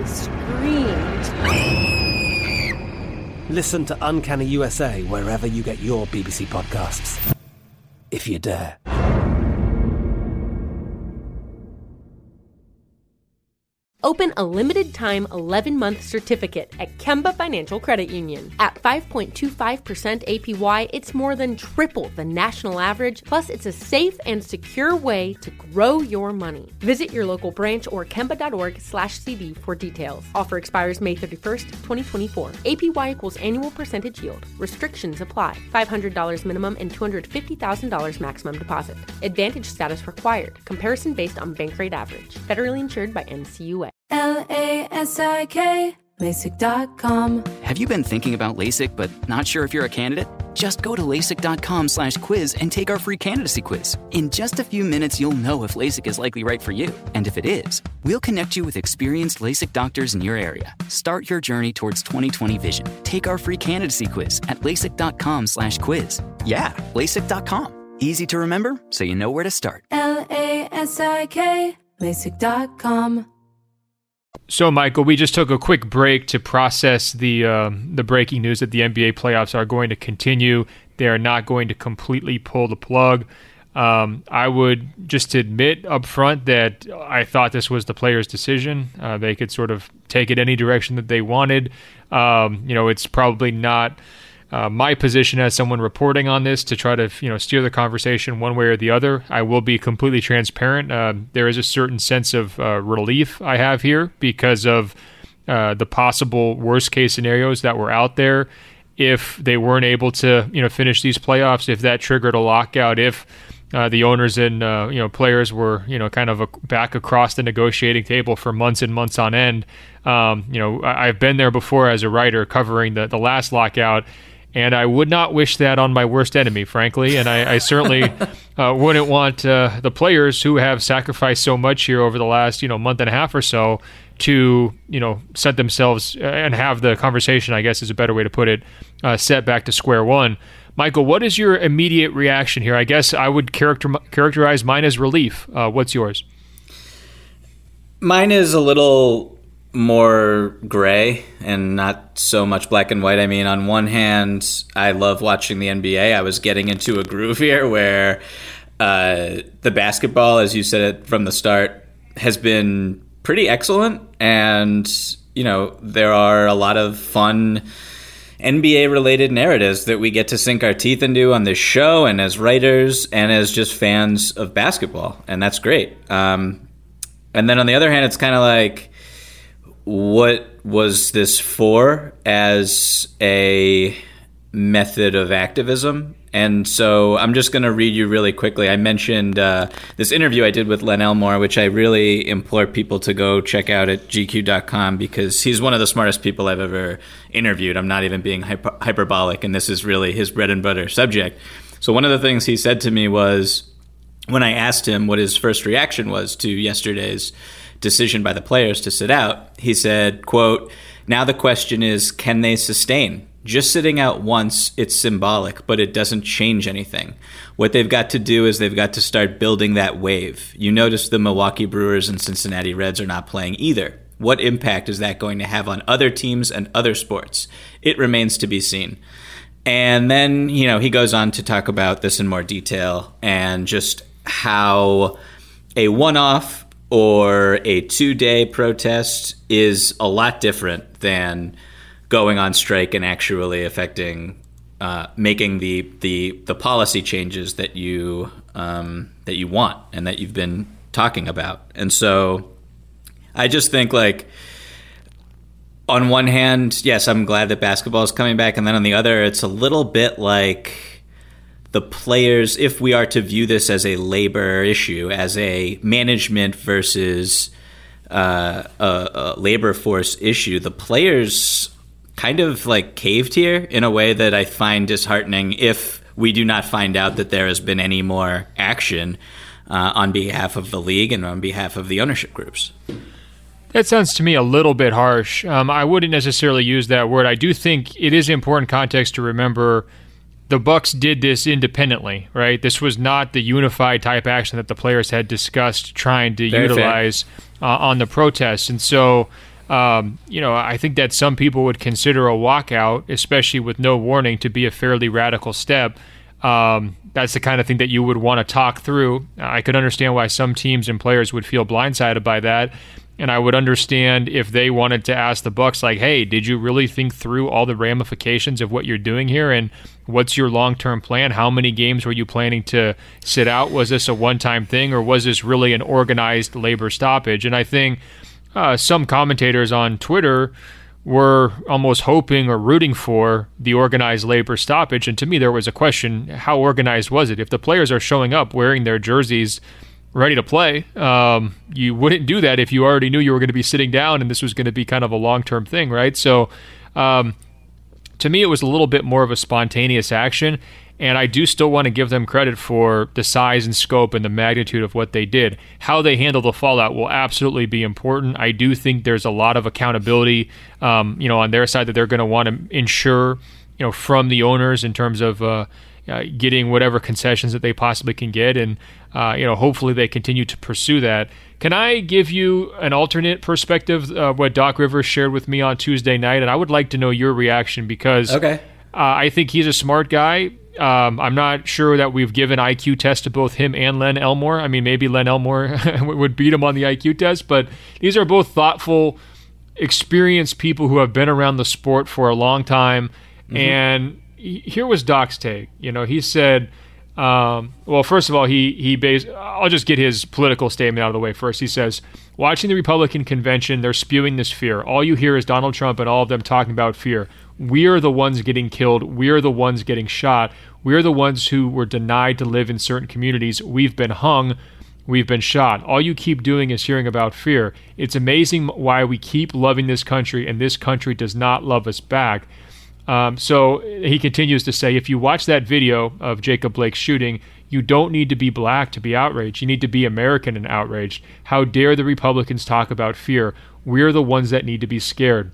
screamed. Listen to Uncanny U S A wherever you get your B B C podcasts, if you dare. Open a limited-time eleven-month certificate at Kemba Financial Credit Union. At five point two five percent A P Y, it's more than triple the national average, plus it's a safe and secure way to grow your money. Visit your local branch or kemba.org slash CD for details. Offer expires May thirty-first, twenty twenty-four. A P Y equals annual percentage yield. Restrictions apply. five hundred dollars minimum and two hundred fifty thousand dollars maximum deposit. Advantage status required. Comparison based on bank rate average. Federally insured by N C U A. L A S I K, LASIK dot com. Have you been thinking about LASIK but not sure if you're a candidate? Just go to LASIK.com slash quiz and take our free candidacy quiz. In just a few minutes, you'll know if LASIK is likely right for you. And if it is, we'll connect you with experienced LASIK doctors in your area. Start your journey towards twenty twenty vision. Take our free candidacy quiz at LASIK.com slash quiz. Yeah, LASIK dot com. Easy to remember, so you know where to start. L A S I K, LASIK dot com. So, Michael, we just took a quick break to process the um, the breaking news that the N B A playoffs are going to continue. They are not going to completely pull the plug. Um, I would just admit up front that I thought this was the players' decision. Uh, they could sort of take it any direction that they wanted. Um, you know, it's probably not uh, my position as someone reporting on this to try to, you know, steer the conversation one way or the other. I will be completely transparent. Uh, there is a certain sense of uh, relief I have here because of uh, the possible worst case scenarios that were out there. If they weren't able to, you know, finish these playoffs, if that triggered a lockout, if uh, the owners and uh, you know players were, you know, kind of a, back across the negotiating table for months and months on end. Um, you know, I, I've been there before as a writer covering the the last lockout. And I would not wish that on my worst enemy, frankly. And I, I certainly uh, wouldn't want uh, the players who have sacrificed so much here over the last, you know, month and a half or so to, you know, set themselves and have the conversation, I guess is a better way to put it, uh, set back to square one. Michael, what is your immediate reaction here? I guess I would character, characterize mine as relief. Uh, what's yours? Mine is a little more gray and not so much black and white. I mean, on one hand, I love watching the N B A. I was getting into a groove here where uh, the basketball, as you said it from the start, has been pretty excellent. And, you know, there are a lot of fun N B A-related narratives that we get to sink our teeth into on this show and as writers and as just fans of basketball. And that's great. Um, and then on the other hand, it's kind of like, what was this for as a method of activism? And so I'm just going to read you really quickly. I mentioned uh, this interview I did with Len Elmore, which I really implore people to go check out at G Q dot com because he's one of the smartest people I've ever interviewed. I'm not even being hyper- hyperbolic, and this is really his bread and butter subject. So one of the things he said to me was, when I asked him what his first reaction was to yesterday's decision by the players to sit out, he said, quote, "Now the question is, can they sustain? Just sitting out once, it's symbolic, but it doesn't change anything. What they've got to do is they've got to start building that wave. You notice the Milwaukee Brewers and Cincinnati Reds are not playing either. What impact is that going to have on other teams and other sports? It remains to be seen." And then, you know, he goes on to talk about this in more detail and just how a one-off or a two-day protest is a lot different than going on strike and actually affecting, uh, making the, the the policy changes that you um, that you want and that you've been talking about. And so, I just think, like, on one hand, yes, I'm glad that basketball is coming back, and then on the other, it's a little bit like the players, if we are to view this as a labor issue, as a management versus uh, a, a labor force issue, the players kind of like caved here in a way that I find disheartening if we do not find out that there has been any more action uh, on behalf of the league and on behalf of the ownership groups. That sounds to me a little bit harsh. Um, I wouldn't necessarily use that word. I do think it is important context to remember the Bucks did this independently, right? This was not the unified type action that the players had discussed trying to Very utilize uh, on the protests. And so, um, you know, I think that some people would consider a walkout, especially with no warning, to be a fairly radical step. Um, that's the kind of thing that you would want to talk through. I could understand why some teams and players would feel blindsided by that. And I would understand if they wanted to ask the Bucks, like, hey, did you really think through all the ramifications of what you're doing here? And what's your long-term plan? How many games were you planning to sit out? Was this a one-time thing, or was this really an organized labor stoppage? And I think uh, some commentators on Twitter were almost hoping or rooting for the organized labor stoppage. And to me, there was a question, how organized was it? If the players are showing up wearing their jerseys ready to play, um, you wouldn't do that if you already knew you were going to be sitting down and this was going to be kind of a long-term thing, right? So um, to me, it was a little bit more of a spontaneous action, and I do still want to give them credit for the size and scope and the magnitude of what they did. How they handle the fallout will absolutely be important. I do think there's a lot of accountability, um, you know, on their side that they're going to want to ensure, you know, from the owners in terms of uh, uh, getting whatever concessions that they possibly can get, and uh, you know, hopefully they continue to pursue that. Can I give you an alternate perspective of what Doc Rivers shared with me on Tuesday night? And I would like to know your reaction because okay. uh, I think he's a smart guy. Um, I'm not sure that we've given I Q tests to both him and Len Elmore. I mean, maybe Len Elmore would beat him on the I Q test, but these are both thoughtful, experienced people who have been around the sport for a long time. Mm-hmm. And here was Doc's take. You know, he said, um, well, first of all, he he based, I'll just get his political statement out of the way first. He says, watching the Republican convention, they're spewing this fear. All you hear is Donald Trump and all of them talking about fear. We're the ones getting killed. We're the ones getting shot. We're the ones who were denied to live in certain communities. We've been hung. We've been shot. All you keep doing is hearing about fear. It's amazing why we keep loving this country and this country does not love us back. Um, so he continues to say, if you watch that video of Jacob Blake's shooting, you don't need to be black to be outraged. You need to be American and outraged. How dare the Republicans talk about fear? We're the ones that need to be scared.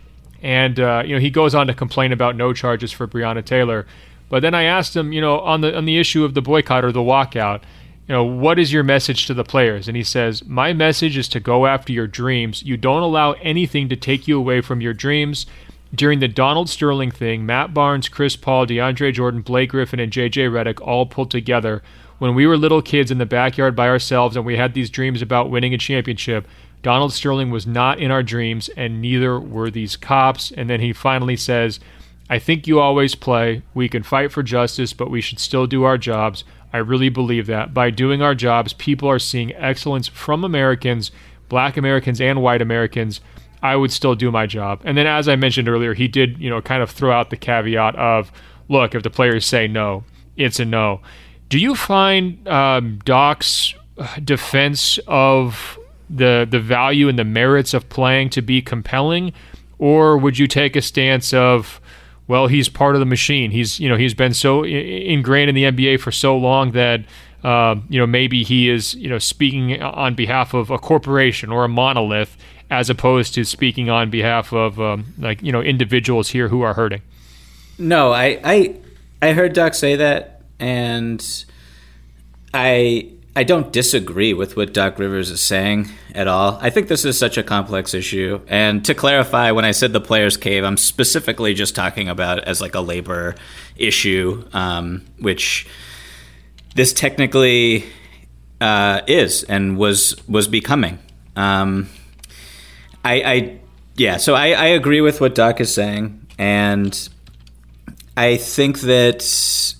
And, uh, you know, he goes on to complain about no charges for Breonna Taylor. But then I asked him, you know, on the on the issue of the boycott or the walkout, you know, what is your message to the players? And he says, my message is to go after your dreams. You don't allow anything to take you away from your dreams. During the Donald Sterling thing, Matt Barnes, Chris Paul, DeAndre Jordan, Blake Griffin, and J J Redick all pulled together. When we were little kids in the backyard by ourselves and we had these dreams about winning a championship, Donald Sterling was not in our dreams, and neither were these cops. And then he finally says, I think you always play. We can fight for justice, but we should still do our jobs. I really believe that. By doing our jobs, people are seeing excellence from Americans, black Americans and white Americans. I would still do my job. And then, as I mentioned earlier, he did, you know, kind of throw out the caveat of, look, if the players say no, it's a no. Do you find um, Doc's defense of the the value and the merits of playing to be compelling, or would you take a stance of, well, he's part of the machine. He's, you know, he's been so ingrained in the N B A for so long that, uh, you know, maybe he is, you know, speaking on behalf of a corporation or a monolith, as opposed to speaking on behalf of, um, like, you know, individuals here who are hurting. No, I, I, I heard Doc say that, and I, I don't disagree with what Doc Rivers is saying at all. I think this is such a complex issue. And to clarify, when I said the players' cave, I'm specifically just talking about it as like a labor issue, um, which this technically uh, is and was was becoming. Um, I, I yeah, so I, I agree with what Doc is saying, and I think that.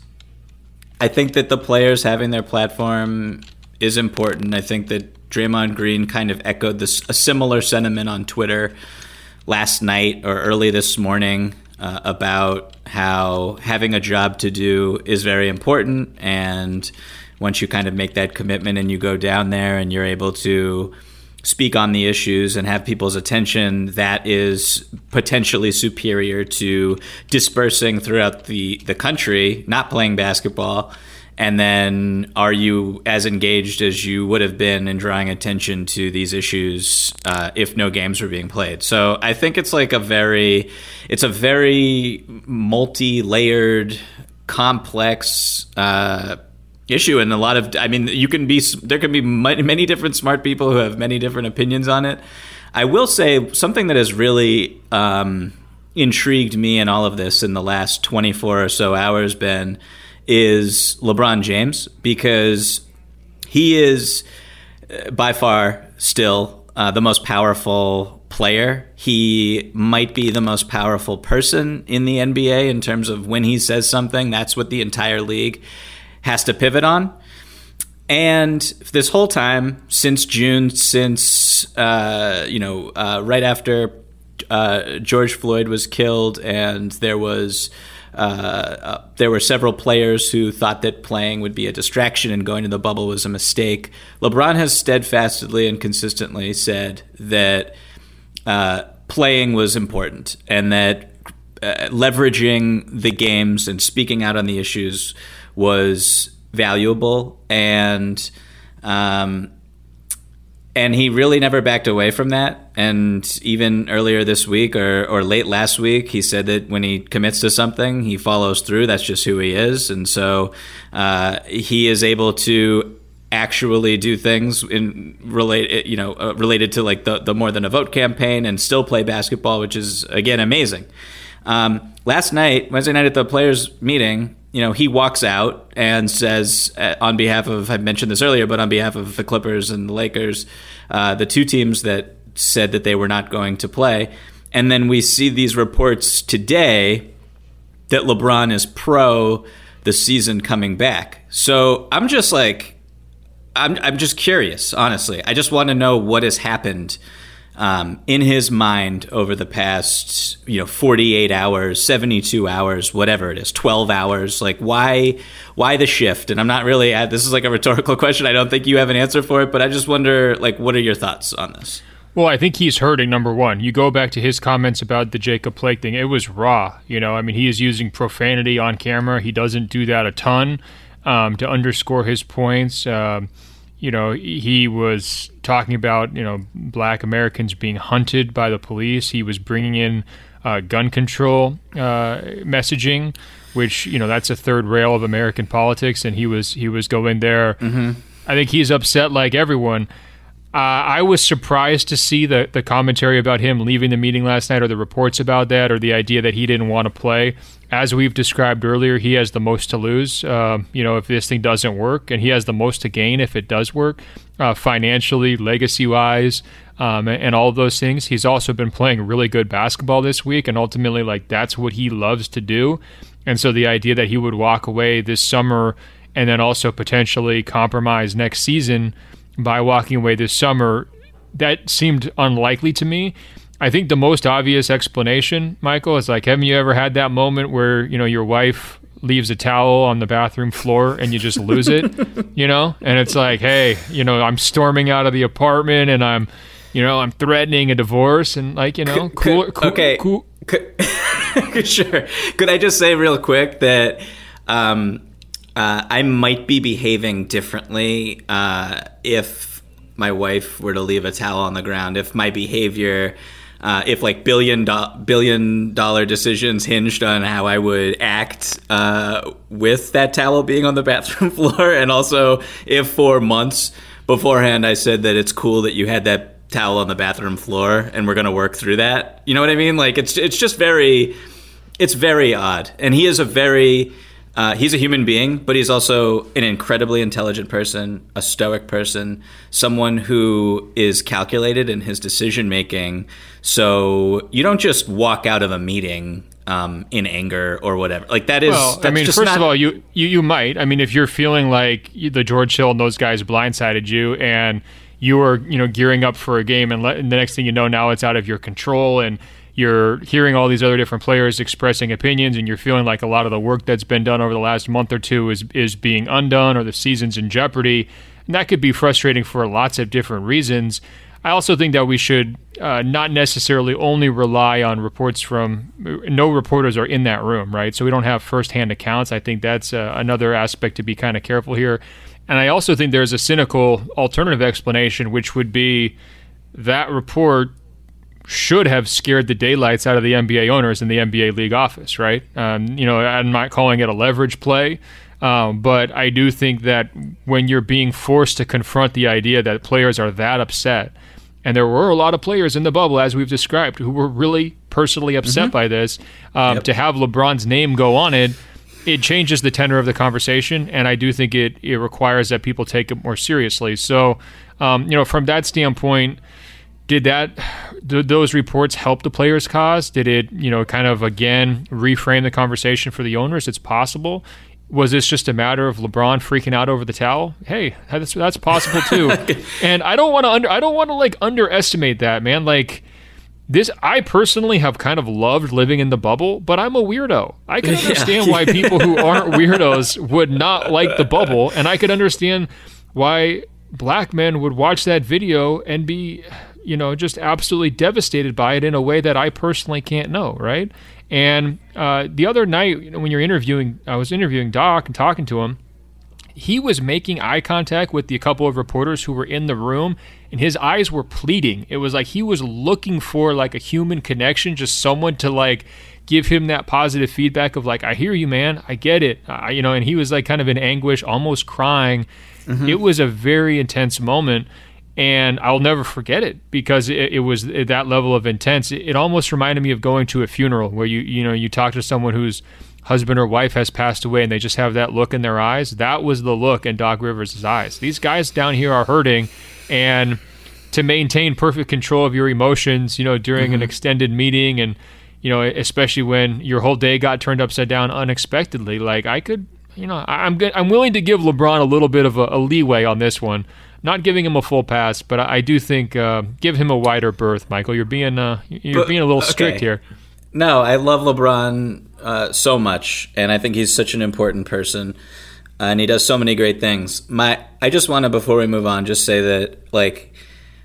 I think that the players having their platform is important. I think that Draymond Green kind of echoed this a similar sentiment on Twitter last night or early this morning uh, about how having a job to do is very important. And once you kind of make that commitment and you go down there and you're able to speak on the issues and have people's attention, that is potentially superior to dispersing throughout the, the country, not playing basketball. And then are you as engaged as you would have been in drawing attention to these issues uh, if no games were being played? So I think it's like a very, it's a very multi-layered, complex uh issue, and a lot of, I mean, you can be, there can be many different smart people who have many different opinions on it. I will say something that has really um, intrigued me in all of this in the last twenty-four or so hours, Ben, is LeBron James, because he is by far still uh, the most powerful player. He might be the most powerful person in the N B A in terms of when he says something, that's what the entire league has to pivot on. And this whole time, since June, since, uh, you know, uh, right after uh, George Floyd was killed, and there was uh, uh, there were several players who thought that playing would be a distraction and going to the bubble was a mistake, LeBron has steadfastly and consistently said that uh, playing was important, and that uh, leveraging the games and speaking out on the issues was valuable, and um, and he really never backed away from that. And even earlier this week or, or late last week, he said that when he commits to something, he follows through. That's just who he is. And so uh, he is able to actually do things in relate, you know, uh, related to like the, the More Than a Vote campaign and still play basketball, which is, again, amazing. Um, last night, Wednesday night at the players' meeting, you know, he walks out and says, uh, on behalf of, I mentioned this earlier, but on behalf of the Clippers and the Lakers, uh, the two teams that said that they were not going to play. And then we see these reports today that LeBron is pro the season coming back. So I'm just like, I'm I'm just curious, honestly. I just want to know what has happened Um, in his mind over the past, you know, forty-eight hours, seventy-two hours, whatever it is, twelve hours. Like, why, why the shift? And I'm not really at, this is like a rhetorical question. I don't think you have an answer for it, but I just wonder, like, what are your thoughts on this? Well, I think he's hurting, number one. You go back to his comments about the Jacob Blake thing. It was raw. You know, I mean, he is using profanity on camera. He doesn't do that a ton um, to underscore his points. Um, You know, he was talking about, you know, black Americans being hunted by the police. He was bringing in uh, gun control uh, messaging, which, you know, that's a third rail of American politics. And he was he was going there. Mm-hmm. I think he's upset like everyone. Uh, I was surprised to see the, the commentary about him leaving the meeting last night, or the reports about that, or the idea that he didn't want to play. As we've described earlier, he has the most to lose, uh, you know, if this thing doesn't work, and he has the most to gain if it does work, uh, financially, legacy-wise, um, and, and all of those things. He's also been playing really good basketball this week, and ultimately, like, that's what he loves to do. And so the idea that he would walk away this summer and then also potentially compromise next season by walking away this summer, that seemed unlikely to me. I think the most obvious explanation, Michael, is like, haven't you ever had that moment where, you know, your wife leaves a towel on the bathroom floor and you just lose it, you know? And it's like, hey, you know, I'm storming out of the apartment and I'm, you know, I'm threatening a divorce and like, you know, cool, cool, okay. cool. Could, sure. Could I just say real quick that um, uh, I might be behaving differently uh, if my wife were to leave a towel on the ground, if my behavior... Uh, if like billion do- billion dollar decisions hinged on how I would act uh, with that towel being on the bathroom floor, and also if for months beforehand I said that it's cool that you had that towel on the bathroom floor and we're gonna work through that. You know what I mean? Like it's it's just very it's very odd. And he is a very uh, he's a human being, but he's also an incredibly intelligent person, a stoic person, someone who is calculated in his decision making. So you don't just walk out of a meeting um, in anger or whatever. Like that is. Well, that's I mean, just first not... of all, you, you you might. I mean, if you're feeling like the George Hill and those guys blindsided you, and you were, you know, gearing up for a game, and, le- and the next thing you know, now it's out of your control, and you're hearing all these other different players expressing opinions, and you're feeling like a lot of the work that's been done over the last month or two is is being undone, or the season's in jeopardy. And that could be frustrating for lots of different reasons. I also think that we should uh, not necessarily only rely on reports from – no reporters are in that room, right? So we don't have firsthand accounts. I think that's uh, another aspect to be kind of careful here. And I also think there's a cynical alternative explanation, which would be that report should have scared the daylights out of the N B A owners in the N B A league office, right? Um, you know, I'm not calling it a leverage play. Um, but I do think that when you're being forced to confront the idea that players are that upset, and there were a lot of players in the bubble, as we've described, who were really personally upset mm-hmm. by this, um, yep. to have LeBron's name go on it, it changes the tenor of the conversation, and I do think it, it requires that people take it more seriously. So, um, you know, from that standpoint, did that th- those reports help the players' cause? Did it, you know, kind of, again, reframe the conversation for the owners? It's possible. Was this just a matter of LeBron freaking out over the towel? Hey, that's that's possible too. And I don't want to under I don't want to like underestimate that, man. Like this, I personally have kind of loved living in the bubble, but I'm a weirdo. I can understand yeah. why people who aren't weirdos would not like the bubble, and I could understand why black men would watch that video and be, you know, just absolutely devastated by it in a way that I personally can't know, right? And uh, the other night, you know, when you're interviewing, I was interviewing Doc and talking to him, he was making eye contact with the couple of reporters who were in the room, and his eyes were pleading. It was like he was looking for like a human connection, just someone to like give him that positive feedback of like, I hear you, man, I get it, uh, you know. And he was like kind of in anguish, almost crying. Mm-hmm. It was a very intense moment. And I'll never forget it because it, it was at that level of intense. It, it almost reminded me of going to a funeral where you you know you talk to someone whose husband or wife has passed away and they just have that look in their eyes. That was the look in Doc Rivers' eyes. These guys down here are hurting, and to maintain perfect control of your emotions, you know, during mm-hmm. an extended meeting, and you know, especially when your whole day got turned upside down unexpectedly. Like I could, you know, I, I'm good. I'm willing to give LeBron a little bit of a, a leeway on this one. Not giving him a full pass, but I do think uh, give him a wider berth, Michael. You're being uh, you're but, being a little okay. strict here. No, I love LeBron uh, so much, and I think he's such an important person, uh, and he does so many great things. My, I just want to, before we move on, just say that like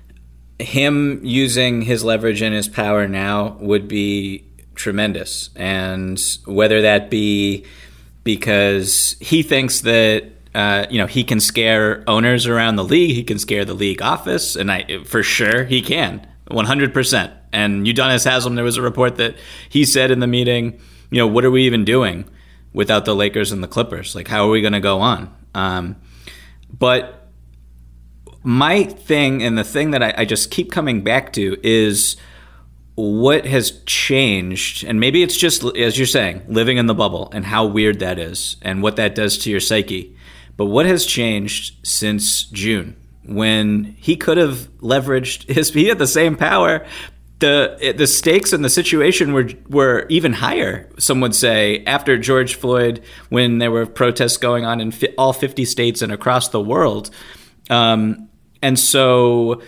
him using his leverage and his power now would be tremendous, and whether that be because he thinks that. Uh, you know, he can scare owners around the league. He can scare the league office, and I, for sure, he can, one hundred percent. And Udonis Haslem, there was a report that he said in the meeting, you know, what are we even doing without the Lakers and the Clippers? Like, how are we going to go on? Um, but my thing, and the thing that I, I just keep coming back to, is what has changed, and maybe it's just, as you're saying, living in the bubble and how weird that is and what that does to your psyche. But what has changed since June when he could have leveraged his, he had the same power. The the stakes in the situation were were even higher, some would say, after George Floyd, when there were protests going on in fi- all fifty states and across the world. Um, and so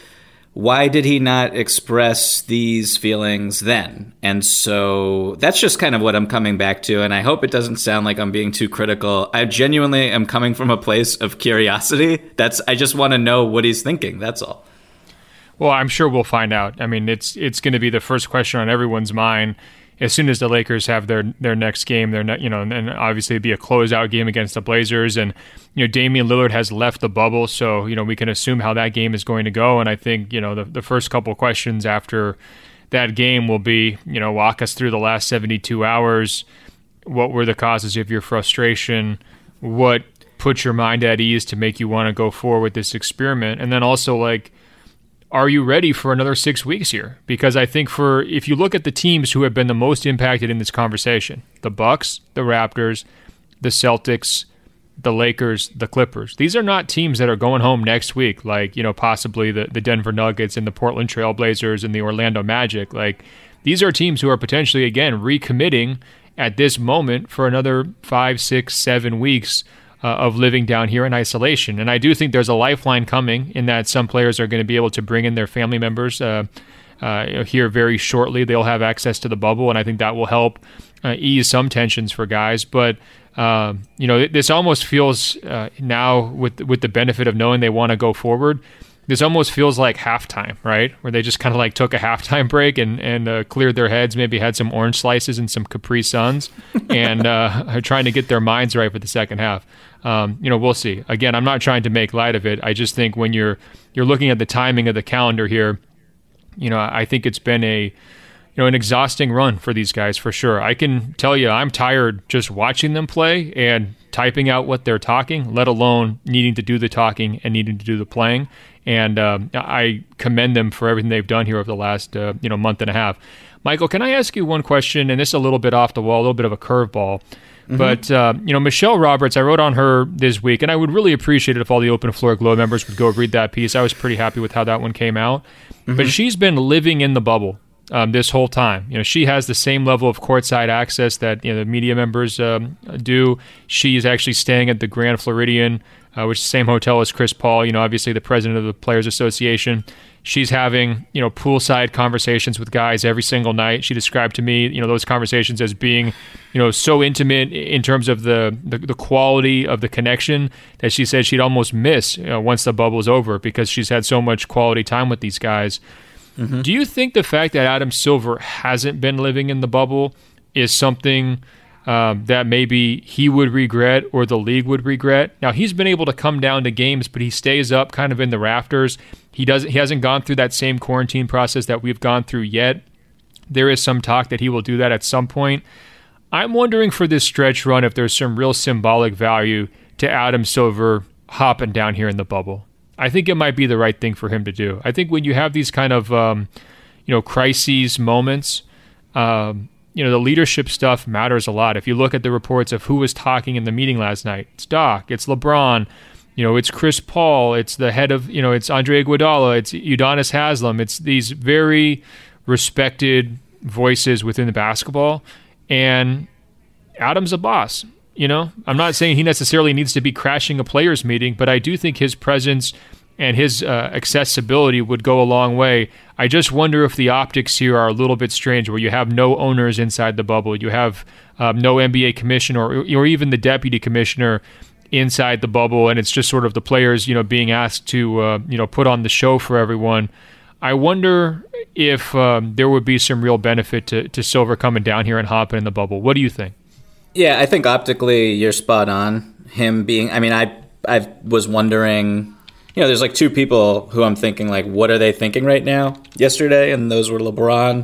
why did he not express these feelings then? And so that's just kind of what I'm coming back to. And I hope it doesn't sound like I'm being too critical. I genuinely am coming from a place of curiosity. That's I just want to know what he's thinking. That's all. Well, I'm sure we'll find out. I mean, it's it's going to be the first question on everyone's mind as soon as the Lakers have their their next game. Their ne- you know, and obviously it'd be a closeout game against the Blazers, and you know, Damian Lillard has left the bubble, so you know we can assume how that game is going to go. And I think you know the the first couple questions after that game will be, you know, walk us through the last seventy-two hours. What were the causes of your frustration? What put your mind at ease to make you want to go forward with this experiment? And then also, like, are you ready for another six weeks here? Because I think for if you look at the teams who have been the most impacted in this conversation, the Bucks, the Raptors, the Celtics, the Lakers, the Clippers, these are not teams that are going home next week, like, you know, possibly the, the Denver Nuggets and the Portland Trail Blazers and the Orlando Magic. Like, these are teams who are potentially, again, recommitting at this moment for another five, six, seven weeks Uh, of living down here in isolation. And I do think there's a lifeline coming in that some players are going to be able to bring in their family members uh, uh, here very shortly. They'll have access to the bubble, and I think that will help uh, ease some tensions for guys. But, uh, you know, this almost feels uh, now with, with the benefit of knowing they want to go forward, this almost feels like halftime, right? Where they just kind of like took a halftime break and, and uh, cleared their heads, maybe had some orange slices and some Capri Suns, and uh, are trying to get their minds right for the second half. Um, you know, we'll see. Again, I'm not trying to make light of it. I just think when you're you're looking at the timing of the calendar here, you know, I think it's been a you know an exhausting run for these guys for sure. I can tell you, I'm tired just watching them play and typing out what they're talking, let alone needing to do the talking and needing to do the playing. And um, I commend them for everything they've done here over the last uh, you know month and a half. Michael, can I ask you one question? And this is a little bit off the wall, a little bit of a curveball. Mm-hmm. But, uh, you know, Michelle Roberts, I wrote on her this week, and I would really appreciate it if all the Open Floor Glow members would go read that piece. I was pretty happy with how that one came out. Mm-hmm. But she's been living in the bubble um, this whole time. You know, she has the same level of courtside access that, you know, the media members um, do. She is actually staying at the Grand Floridian, uh, which is the same hotel as Chris Paul, you know, obviously the president of the Players Association. She's having, you know, poolside conversations with guys every single night. She described to me, you know, those conversations as being, you know, so intimate in terms of the the, the quality of the connection that she said she'd almost miss, you know, once the bubble's over because she's had so much quality time with these guys. Mm-hmm. Do you think the fact that Adam Silver hasn't been living in the bubble is something um, that maybe he would regret or the league would regret? Now, he's been able to come down to games, but he stays up kind of in the rafters. He doesn't. He hasn't gone through that same quarantine process that we've gone through yet. There is some talk that he will do that at some point. I'm wondering for this stretch run if there's some real symbolic value to Adam Silver hopping down here in the bubble. I think it might be the right thing for him to do. I think when you have these kind of um, you know crises moments, um, you know the leadership stuff matters a lot. If you look at the reports of who was talking in the meeting last night, it's Doc, it's LeBron. You know, it's Chris Paul, it's the head of, you know, it's Andre Iguodala, it's Udonis Haslem. It's these very respected voices within the basketball. And Adam's a boss, you know. I'm not saying he necessarily needs to be crashing a players meeting, but I do think his presence and his uh, accessibility would go a long way. I just wonder if the optics here are a little bit strange, where you have no owners inside the bubble. You have um, no N B A commissioner or, or even the deputy commissioner inside the bubble, and it's just sort of the players, you know, being asked to, uh, you know, put on the show for everyone. I wonder if um, there would be some real benefit to, to Silver coming down here and hopping in the bubble. What do you think? Yeah, I think optically you're spot on. Him being, I mean, I I was wondering, you know, there's like two people who I'm thinking, like, what are they thinking right now? Yesterday, and those were LeBron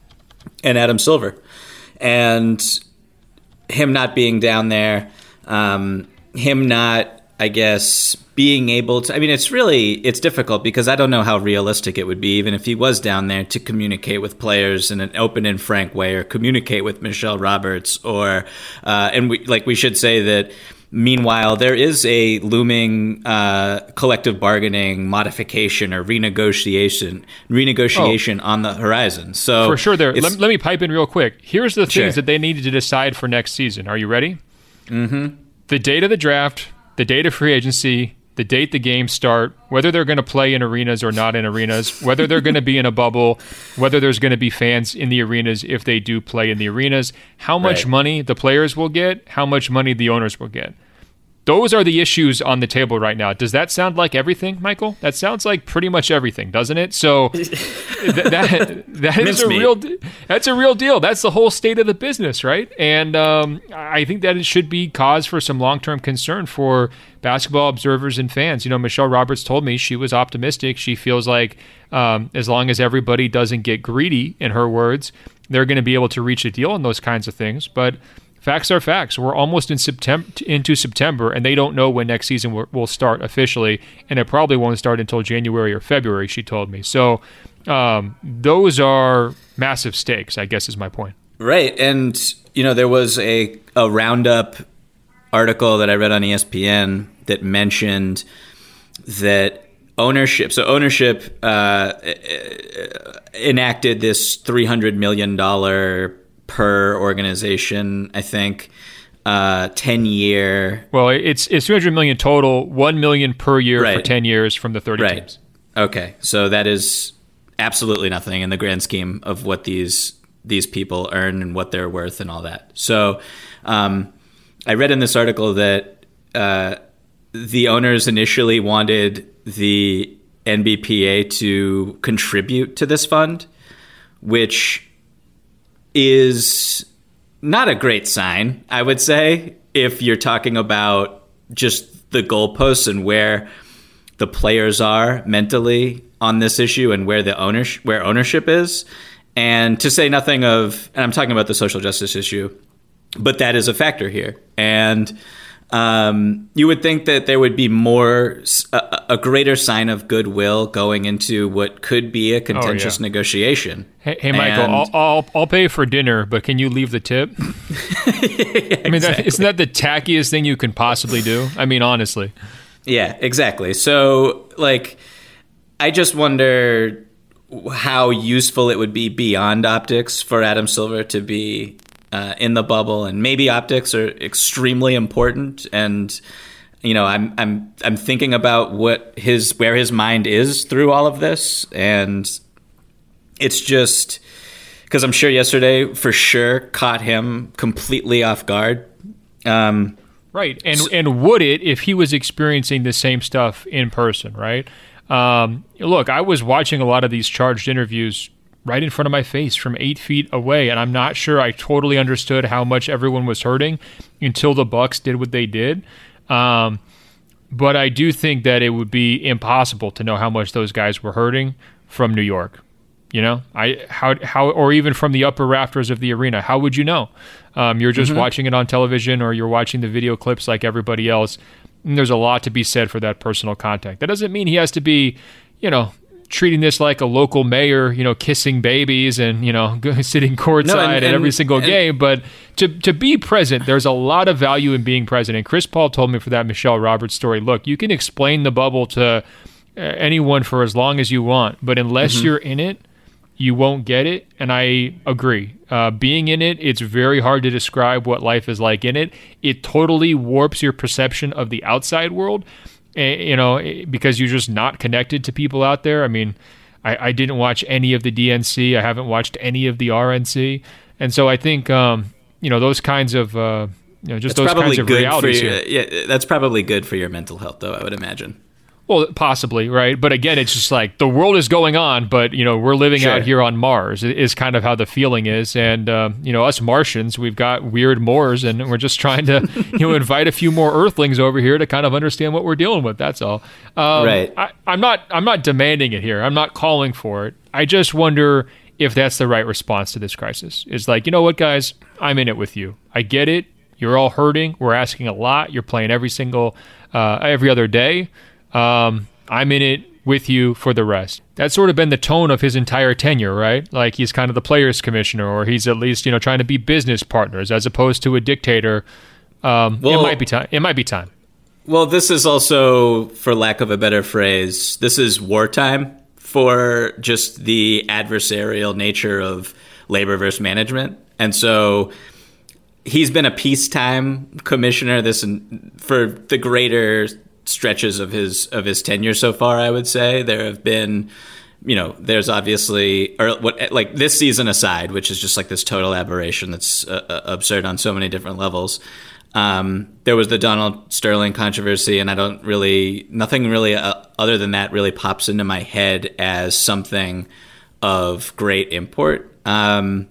and Adam Silver. And him not being down there, um, him not, I guess, being able to, I mean, it's really, it's difficult because I don't know how realistic it would be, even if he was down there, to communicate with players in an open and frank way, or communicate with Michelle Roberts, or, uh, and we, like, we should say that, meanwhile, there is a looming uh, collective bargaining modification or renegotiation renegotiation oh. on the horizon. So for sure, there. Let, let me pipe in real quick. Here's the sure. things that they needed to decide for next season. Are you ready? Mm-hmm. The date of the draft, the date of free agency, the date the games start, whether they're going to play in arenas or not in arenas, whether they're going to be in a bubble, whether there's going to be fans in the arenas if they do play in the arenas, how much Right. money the players will get, how much money the owners will get. Those are the issues on the table right now. Does that sound like everything, Michael? That sounds like pretty much everything, doesn't it? So th- that that is a Mincemeat. real that's a real deal. That's the whole state of the business, right? And um, I think that it should be cause for some long-term concern for basketball observers and fans. You know, Michelle Roberts told me she was optimistic. She feels like um, as long as everybody doesn't get greedy, in her words, they're going to be able to reach a deal on those kinds of things. But facts are facts. We're almost in September, into September, and they don't know when next season will, will start officially, and it probably won't start until January or February, she told me. So um, those are massive stakes, I guess is my point. Right. And, you know, there was a, a roundup article that I read on E S P N that mentioned that ownership, so ownership uh, enacted this three hundred million dollars per organization, I think, uh, ten year. Well, it's it's two hundred million total, one million per year Right. for ten years from the thirty Right. teams. Okay, so that is absolutely nothing in the grand scheme of what these these people earn and what they're worth and all that. So, um, I read in this article that uh, the owners initially wanted the N B P A to contribute to this fund, which is not a great sign, I would say, if you're talking about just the goalposts and where the players are mentally on this issue and where the ownership, where ownership is. And to say nothing of, and I'm talking about the social justice issue, but that is a factor here. And um, you would think that there would be more, a, a greater sign of goodwill going into what could be a contentious Oh, yeah. negotiation. Hey, hey Michael, And- I'll, I'll I'll pay for dinner, but can you leave the tip? I mean, that, isn't that the tackiest thing you can possibly do? I mean, honestly. Yeah, exactly. So, like, I just wonder how useful it would be beyond optics for Adam Silver to be uh, in the bubble, and maybe optics are extremely important. And you know, I'm I'm I'm thinking about what his where his mind is through all of this, and it's just because I'm sure yesterday for sure caught him completely off guard. Um, Right, and and would it if he was experiencing the same stuff in person, right? Um, look, I was watching a lot of these charged interviews right in front of my face from eight feet away, and I'm not sure I totally understood how much everyone was hurting until the Bucks did what they did. Um, but I do think that it would be impossible to know how much those guys were hurting from New York. You know, I how how or even from the upper rafters of the arena. How would you know? Um, you're just Mhm. watching it on television, or you're watching the video clips like everybody else. And there's a lot to be said for that personal contact. That doesn't mean he has to be, you know, treating this like a local mayor, you know, kissing babies and, you know, sitting courtside No, and- at every and- single and- game. But to to be present, there's a lot of value in being present. And Chris Paul told me for that Michelle Roberts story, look, you can explain the bubble to uh, anyone for as long as you want, but unless Mhm. you're in it, you won't get it. And I agree. Uh, being in it, it's very hard to describe what life is like in it. It totally warps your perception of the outside world, eh, you know, eh, because you're just not connected to people out there. I mean, I, I didn't watch any of the D N C. I haven't watched any of the R N C. And so I think, um, you know, those kinds of, uh, you know, just that's those probably kinds of good for realities your, here. yeah, that's probably good for your mental health, though, I would imagine. Well, possibly, right? But again, it's just like the world is going on, but, you know, we're living Sure. out here on Mars is kind of how the feeling is. And, um, you know, us Martians, we've got weird Moors, and we're just trying to, you know, invite a few more Earthlings over here to kind of understand what we're dealing with. That's all. Um, Right. I, I'm not, I'm not demanding it here. I'm not calling for it. I just wonder if that's the right response to this crisis. It's like, you know what, guys, I'm in it with you. I get it. You're all hurting. We're asking a lot. You're playing every single, uh, every other day. Um, I'm in it with you for the rest. That's sort of been the tone of his entire tenure, right? Like he's kind of the players commissioner, or he's at least, you know, trying to be business partners as opposed to a dictator. Um, Well- it might be time. It might be time. Well, this is also, for lack of a better phrase, this is wartime for just the adversarial nature of labor versus management. And so he's been a peacetime commissioner this for the greater stretches of his of his tenure so far, I would say. There have been, you know, there's obviously, or what, like this season aside, which is just like this total aberration that's uh, absurd on so many different levels. Um, there was the Donald Sterling controversy, and I don't really, nothing really uh, other than that really pops into my head as something of great import. Um,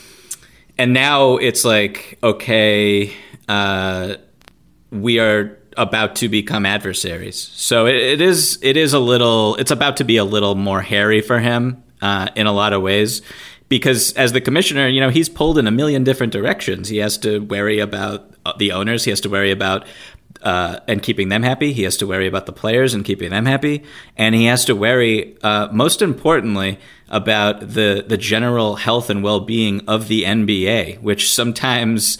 and now it's like, okay, uh, we are about to become adversaries. So it, it is it is a little, it's about to be a little more hairy for him uh, in a lot of ways. Because as the commissioner, you know, he's pulled in a million different directions. He has to worry about the owners. He has to worry about uh, and keeping them happy. He has to worry about the players and keeping them happy. And he has to worry, uh, most importantly, about the, the general health and well-being of the N B A, which sometimes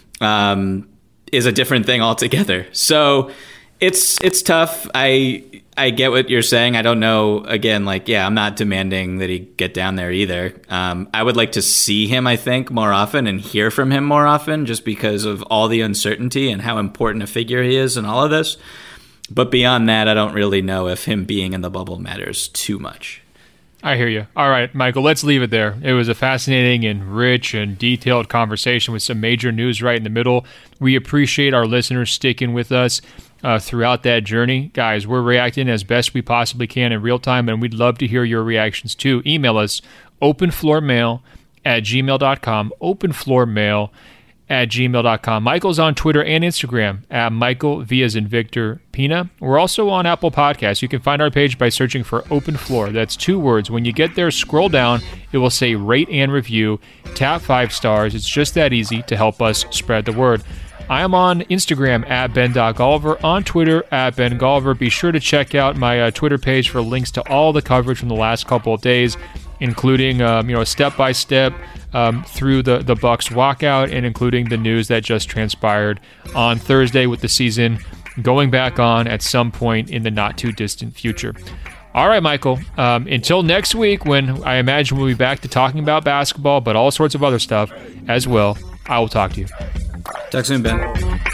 um, is a different thing altogether. So it's it's tough. I I get what you're saying. I don't know. Again, like, yeah, I'm not demanding that he get down there either. Um, I would like to see him, I think, more often and hear from him more often, just because of all the uncertainty and how important a figure he is in all of this. But beyond that, I don't really know if him being in the bubble matters too much. I hear you. All right, Michael, let's leave it there. It was a fascinating and rich and detailed conversation with some major news right in the middle. We appreciate our listeners sticking with us uh, throughout that journey. Guys, we're reacting as best we possibly can in real time, and we'd love to hear your reactions too. Email us, openfloormail at gmail dot com, openfloormail at gmail dot com. Michael's on Twitter and Instagram at Michael V as in Victor Pina. We're also on Apple Podcasts. You can find our page by searching for Open Floor. That's two words. When you get there, scroll down. It will say rate and review. Tap five stars. It's just that easy to help us spread the word. I am on Instagram at Ben dot Golliver, on Twitter at Ben Golliver. Be sure to check out my uh, Twitter page for links to all the coverage from the last couple of days, including um, you know, step-by-step um, through the, the Bucks walkout, and including the news that just transpired on Thursday with the season going back on at some point in the not-too-distant future. All right, Michael, um, until next week, when I imagine we'll be back to talking about basketball, but all sorts of other stuff as well, I will talk to you. Talk soon, Ben.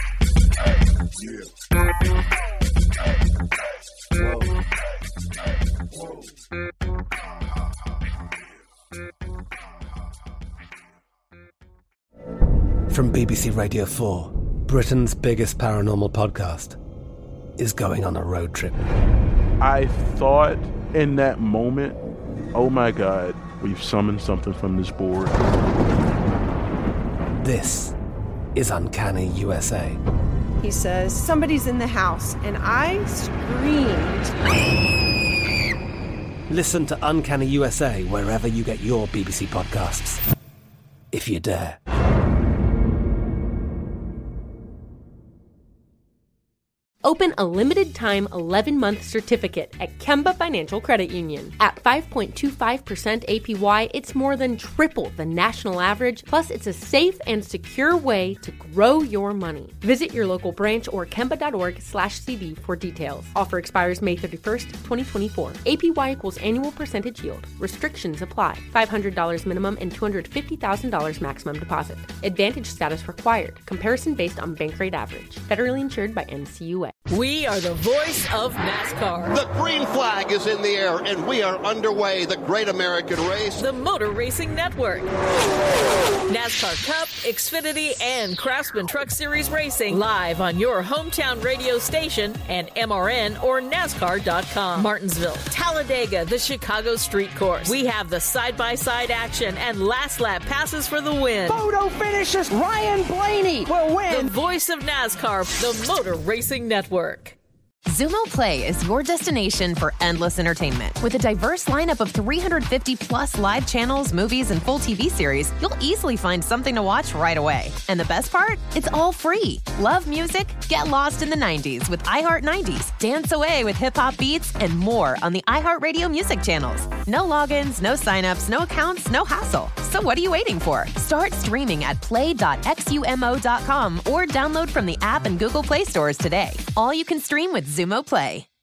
From B B C Radio four, Britain's biggest paranormal podcast is going on a road trip. I thought in that moment, oh my God, we've summoned something from this board. This is Uncanny U S A. He says, somebody's in the house, and I screamed. Listen to Uncanny U S A wherever you get your B B C podcasts, if you dare. Open a limited-time eleven-month certificate at Kemba Financial Credit Union. At five point two five percent A P Y, it's more than triple the national average, plus it's a safe and secure way to grow your money. Visit your local branch or kemba.org slash CD for details. Offer expires May thirty-first, twenty twenty-four. A P Y equals annual percentage yield. Restrictions apply. five hundred dollars minimum and two hundred fifty thousand dollars maximum deposit. Advantage status required. Comparison based on bank rate average. Federally insured by N C U A. We are the voice of NASCAR. The green flag is in the air, and we are underway. The Great American Race. The Motor Racing Network. NASCAR Cup, Xfinity, and Craftsman Truck Series Racing live on your hometown radio station and M R N or NASCAR dot com. Martinsville, Talladega, the Chicago Street Course. We have the side-by-side action and last lap passes for the win. Photo finishes. Ryan Blaney will win. The voice of NASCAR, the Motor Racing Network. Xumo Play is your destination for endless entertainment. With a diverse lineup of three hundred fifty plus live channels, movies, and full T V series, you'll easily find something to watch right away. And the best part? It's all free. Love music? Get lost in the nineties with iHeart nineties, dance away with hip-hop beats, and more on the iHeartRadio music channels. No logins, no signups, no accounts, no hassle. So what are you waiting for? Start streaming at play dot xumo dot com or download from the app and Google Play stores today. All you can stream with Xumo Play.